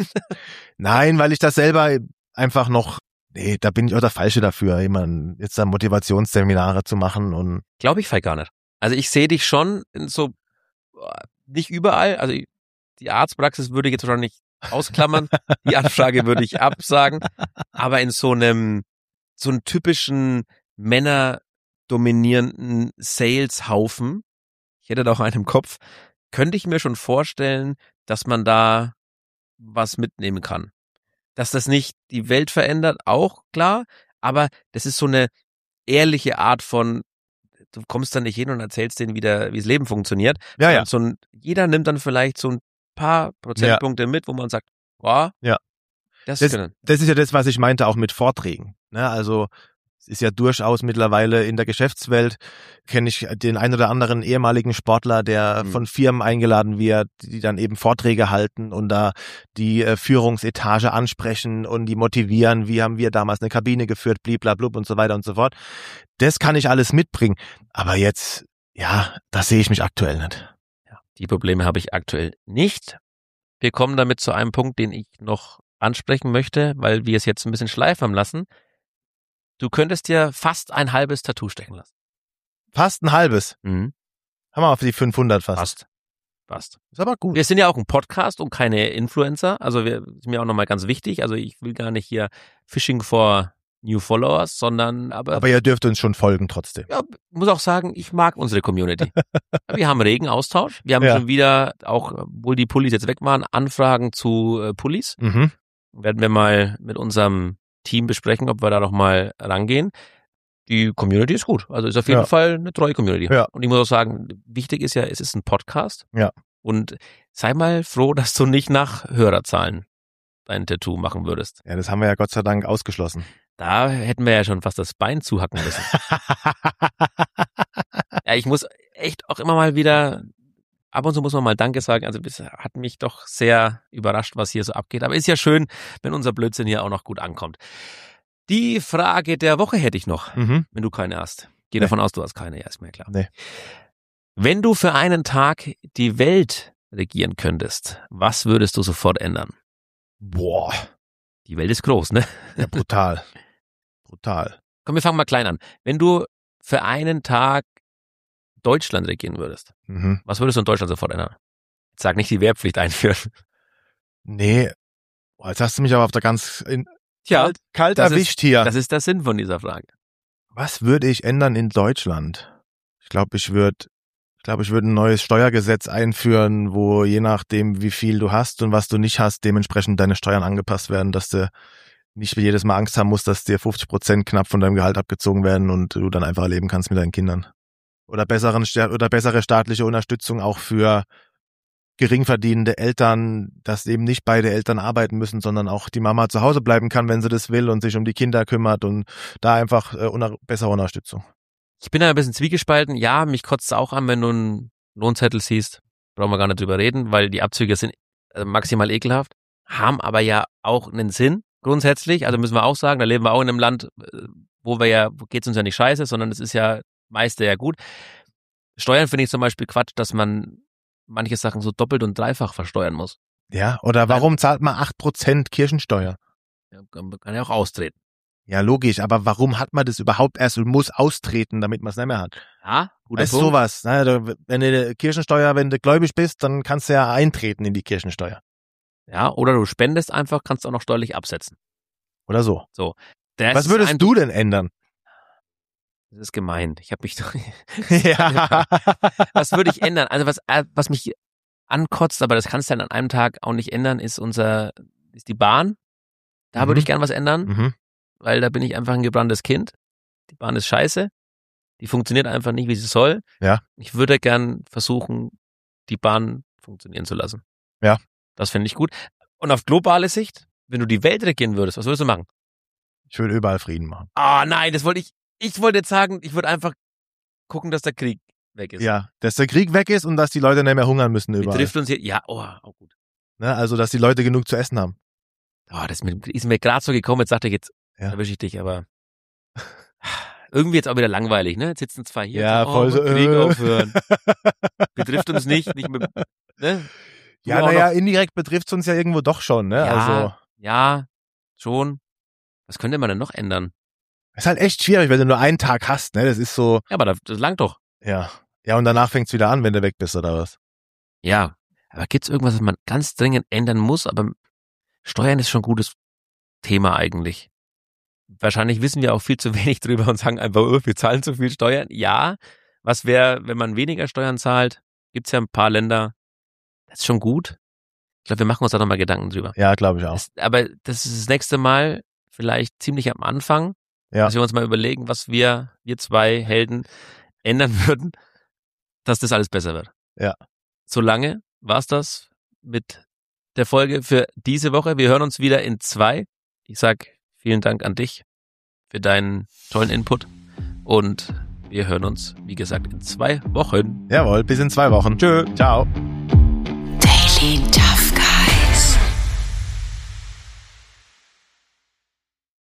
[SPEAKER 3] Nein, weil ich das selber einfach noch, nee, da bin ich auch der Falsche dafür, jemand jetzt da Motivationsseminare zu machen und.
[SPEAKER 2] Glaube ich vielleicht gar nicht. Also ich sehe dich schon in so, nicht überall, also die Arztpraxis würde ich jetzt wahrscheinlich ausklammern, die Anfrage würde ich absagen, aber in so einem, so einem typischen männerdominierenden Saleshaufen, ich hätte da auch einen im Kopf, könnte ich mir schon vorstellen, dass man da was mitnehmen kann. Dass das nicht die Welt verändert, auch klar, aber das ist so eine ehrliche Art von, du kommst da nicht hin und erzählst denen wieder, wie das Leben funktioniert.
[SPEAKER 3] Ja, ja.
[SPEAKER 2] So ein, jeder nimmt dann vielleicht so ein paar Prozentpunkte ja. mit, wo man sagt, wow,
[SPEAKER 3] ja.
[SPEAKER 2] das,
[SPEAKER 3] das
[SPEAKER 2] können.
[SPEAKER 3] Das ist ja das, was ich meinte, auch mit Vorträgen. Ne? Also es ist ja durchaus mittlerweile in der Geschäftswelt, kenne ich den ein oder anderen ehemaligen Sportler, der mhm. von Firmen eingeladen wird, die dann eben Vorträge halten und da die äh, Führungsetage ansprechen und die motivieren, wie haben wir damals eine Kabine geführt, bliblablub und so weiter und so fort. Das kann ich alles mitbringen. Aber jetzt, ja, das sehe ich mich aktuell nicht.
[SPEAKER 2] Ja, die Probleme habe ich aktuell nicht. Wir kommen damit zu einem Punkt, den ich noch ansprechen möchte, weil wir es jetzt ein bisschen schleifen haben lassen. Du könntest dir fast ein halbes Tattoo stechen lassen.
[SPEAKER 3] Fast ein halbes.
[SPEAKER 2] Mhm.
[SPEAKER 3] Haben wir auf die fünfhundert fast.
[SPEAKER 2] Fast. Fast.
[SPEAKER 3] Ist aber gut.
[SPEAKER 2] Wir sind ja auch ein Podcast und keine Influencer. Also wir sind mir auch nochmal ganz wichtig. Also ich will gar nicht hier Fishing for New Followers, sondern aber...
[SPEAKER 3] Aber ihr dürft uns schon folgen trotzdem.
[SPEAKER 2] Ja, muss auch sagen, ich mag unsere Community. Wir haben regen Austausch. Wir haben
[SPEAKER 3] Ja.
[SPEAKER 2] schon wieder, auch obwohl die Pullis jetzt weg waren, Anfragen zu äh, Pullis.
[SPEAKER 3] Mhm.
[SPEAKER 2] Werden wir mal mit unserem Team besprechen, ob wir da noch mal rangehen. Die Community ist gut. Also ist auf jeden
[SPEAKER 3] Ja.
[SPEAKER 2] Fall eine treue Community.
[SPEAKER 3] Ja.
[SPEAKER 2] Und ich muss auch sagen, wichtig ist ja, es ist ein Podcast.
[SPEAKER 3] Ja.
[SPEAKER 2] Und sei mal froh, dass du nicht nach Hörerzahlen dein Tattoo machen würdest.
[SPEAKER 3] Ja, das haben wir ja Gott sei Dank ausgeschlossen.
[SPEAKER 2] Da hätten wir ja schon fast das Bein zuhacken müssen. Ja, ich muss echt auch immer mal wieder, ab und zu muss man mal Danke sagen. Also das hat mich doch sehr überrascht, was hier so abgeht. Aber ist ja schön, wenn unser Blödsinn hier auch noch gut ankommt. Die Frage der Woche hätte ich noch,
[SPEAKER 3] Mhm.
[SPEAKER 2] wenn du keine hast. Geh
[SPEAKER 3] Nee.
[SPEAKER 2] davon aus, du hast keine, ja, ist mir klar.
[SPEAKER 3] Nee.
[SPEAKER 2] Wenn du für einen Tag die Welt regieren könntest, was würdest du sofort ändern?
[SPEAKER 3] Boah,
[SPEAKER 2] Die Welt ist groß, ne?
[SPEAKER 3] ja, brutal. Brutal.
[SPEAKER 2] Komm, wir fangen mal klein an. Wenn du für einen Tag Deutschland regieren würdest,
[SPEAKER 3] Mhm.
[SPEAKER 2] was würdest du in Deutschland sofort ändern? Jetzt sag nicht die Wehrpflicht einführen.
[SPEAKER 3] Nee, boah, jetzt hast du mich aber auf der ganz in,
[SPEAKER 2] Tja,
[SPEAKER 3] kalt, kalt
[SPEAKER 2] das
[SPEAKER 3] erwischt hier.
[SPEAKER 2] das ist der Sinn von dieser Frage.
[SPEAKER 3] Was würde ich ändern in Deutschland? Ich glaube, ich würde, ich glaube, ich würde ein neues Steuergesetz einführen, wo je nachdem, wie viel du hast und was du nicht hast, dementsprechend deine Steuern angepasst werden, dass du nicht jedes Mal Angst haben musst, dass dir fünfzig Prozent knapp von deinem Gehalt abgezogen werden und du dann einfach leben kannst mit deinen Kindern. Oder besseren, oder bessere staatliche Unterstützung auch für geringverdienende Eltern, dass eben nicht beide Eltern arbeiten müssen, sondern auch die Mama zu Hause bleiben kann, wenn sie das will und sich um die Kinder kümmert und da einfach äh, uner- bessere Unterstützung.
[SPEAKER 2] Ich bin da ein bisschen zwiegespalten. Ja, mich kotzt es auch an, wenn du einen Lohnzettel siehst. Brauchen wir gar nicht drüber reden, weil die Abzüge sind äh, maximal ekelhaft, haben aber ja auch einen Sinn grundsätzlich. Also müssen wir auch sagen, da leben wir auch in einem Land, äh, wo wir ja, wo geht's uns ja nicht scheiße, sondern es ist ja meiste ja gut. Steuern finde ich zum Beispiel Quatsch, dass man manche Sachen so doppelt und dreifach versteuern muss.
[SPEAKER 3] Ja, oder warum zahlt man acht Prozent Kirchensteuer?
[SPEAKER 2] Ja, man kann ja auch austreten.
[SPEAKER 3] Ja, logisch, aber warum hat man das überhaupt erst und muss austreten, damit man es nicht mehr hat?
[SPEAKER 2] Ja, guter
[SPEAKER 3] Weißt du,
[SPEAKER 2] Punkt.
[SPEAKER 3] sowas, ne? Du- wenn du Kirchensteuer, wenn du gläubig bist, dann kannst du ja eintreten in die Kirchensteuer.
[SPEAKER 2] Ja, oder du spendest einfach, kannst auch noch steuerlich absetzen.
[SPEAKER 3] Oder so.
[SPEAKER 2] Das
[SPEAKER 3] Was
[SPEAKER 2] ist
[SPEAKER 3] würdest
[SPEAKER 2] ein,
[SPEAKER 3] du denn ändern?
[SPEAKER 2] Das ist gemein. Ich habe mich doch.
[SPEAKER 3] Ja.
[SPEAKER 2] Was würde ich ändern? Also was, äh, was mich ankotzt, aber das kannst du dann an einem Tag auch nicht ändern, ist unser, ist die Bahn. Da
[SPEAKER 3] Mhm.
[SPEAKER 2] würde ich gern was ändern,
[SPEAKER 3] Mhm.
[SPEAKER 2] weil da bin ich einfach ein gebranntes Kind. Die Bahn ist scheiße. Die funktioniert einfach nicht, wie sie soll.
[SPEAKER 3] Ja.
[SPEAKER 2] Ich würde gern versuchen, die Bahn funktionieren zu lassen.
[SPEAKER 3] Ja.
[SPEAKER 2] Das finde ich gut. Und auf globale Sicht, wenn du die Welt regieren würdest, was würdest du machen?
[SPEAKER 3] Ich will überall Frieden machen.
[SPEAKER 2] Ah, nein, das wollte ich, ich wollte jetzt sagen, ich würde einfach gucken, dass der Krieg weg ist.
[SPEAKER 3] Ja, dass der Krieg weg ist und dass die Leute nicht mehr hungern müssen überall.
[SPEAKER 2] Betrifft uns hier, ja, oh, auch gut.
[SPEAKER 3] Ne? Also, dass die Leute genug zu essen haben.
[SPEAKER 2] Oh, das ist mir, ist mir gerade so gekommen, jetzt dachte ich, jetzt
[SPEAKER 3] Ja.
[SPEAKER 2] erwische ich dich, aber irgendwie jetzt auch wieder langweilig, ne? Jetzt sitzen zwei hier
[SPEAKER 3] Ja,
[SPEAKER 2] und
[SPEAKER 3] voll
[SPEAKER 2] sagen,
[SPEAKER 3] so,
[SPEAKER 2] oh, Krieg
[SPEAKER 3] äh.
[SPEAKER 2] aufhören. Betrifft uns nicht, nicht mit, ne? Du
[SPEAKER 3] Ja,
[SPEAKER 2] auch
[SPEAKER 3] naja,
[SPEAKER 2] noch-
[SPEAKER 3] indirekt betrifft es uns ja irgendwo doch schon, ne?
[SPEAKER 2] Ja.
[SPEAKER 3] Also,
[SPEAKER 2] Ja, schon. Was könnte man denn noch ändern?
[SPEAKER 3] ist halt echt schwierig, wenn du nur einen Tag hast, ne? Das ist so,
[SPEAKER 2] Ja, aber das, das langt doch.
[SPEAKER 3] ja. Ja, und danach fängt's wieder an, wenn du weg bist, oder was?
[SPEAKER 2] Ja, aber gibt's irgendwas, was man ganz dringend ändern muss? Aber Steuern ist schon ein gutes Thema eigentlich. Wahrscheinlich wissen wir auch viel zu wenig drüber und sagen einfach, oh, wir zahlen zu viel Steuern. Ja, was wäre, wenn man weniger Steuern zahlt? Gibt's ja ein paar Länder. Das ist schon gut. Ich glaube, wir machen uns da nochmal Gedanken drüber.
[SPEAKER 3] Ja, glaube ich auch.
[SPEAKER 2] Das, aber das ist das nächste Mal vielleicht ziemlich am Anfang,
[SPEAKER 3] Ja.
[SPEAKER 2] dass wir uns mal überlegen, was wir, wir zwei Helden, ändern würden, dass das alles besser wird.
[SPEAKER 3] Ja.
[SPEAKER 2] Solange war's das mit der Folge für diese Woche. Wir hören uns wieder in zwei. Ich sag vielen Dank an dich für deinen tollen Input und wir hören uns, wie gesagt, in zwei Wochen.
[SPEAKER 3] Jawohl, bis in zwei Wochen. Tschö. Ciao.
[SPEAKER 1] Daily Talk.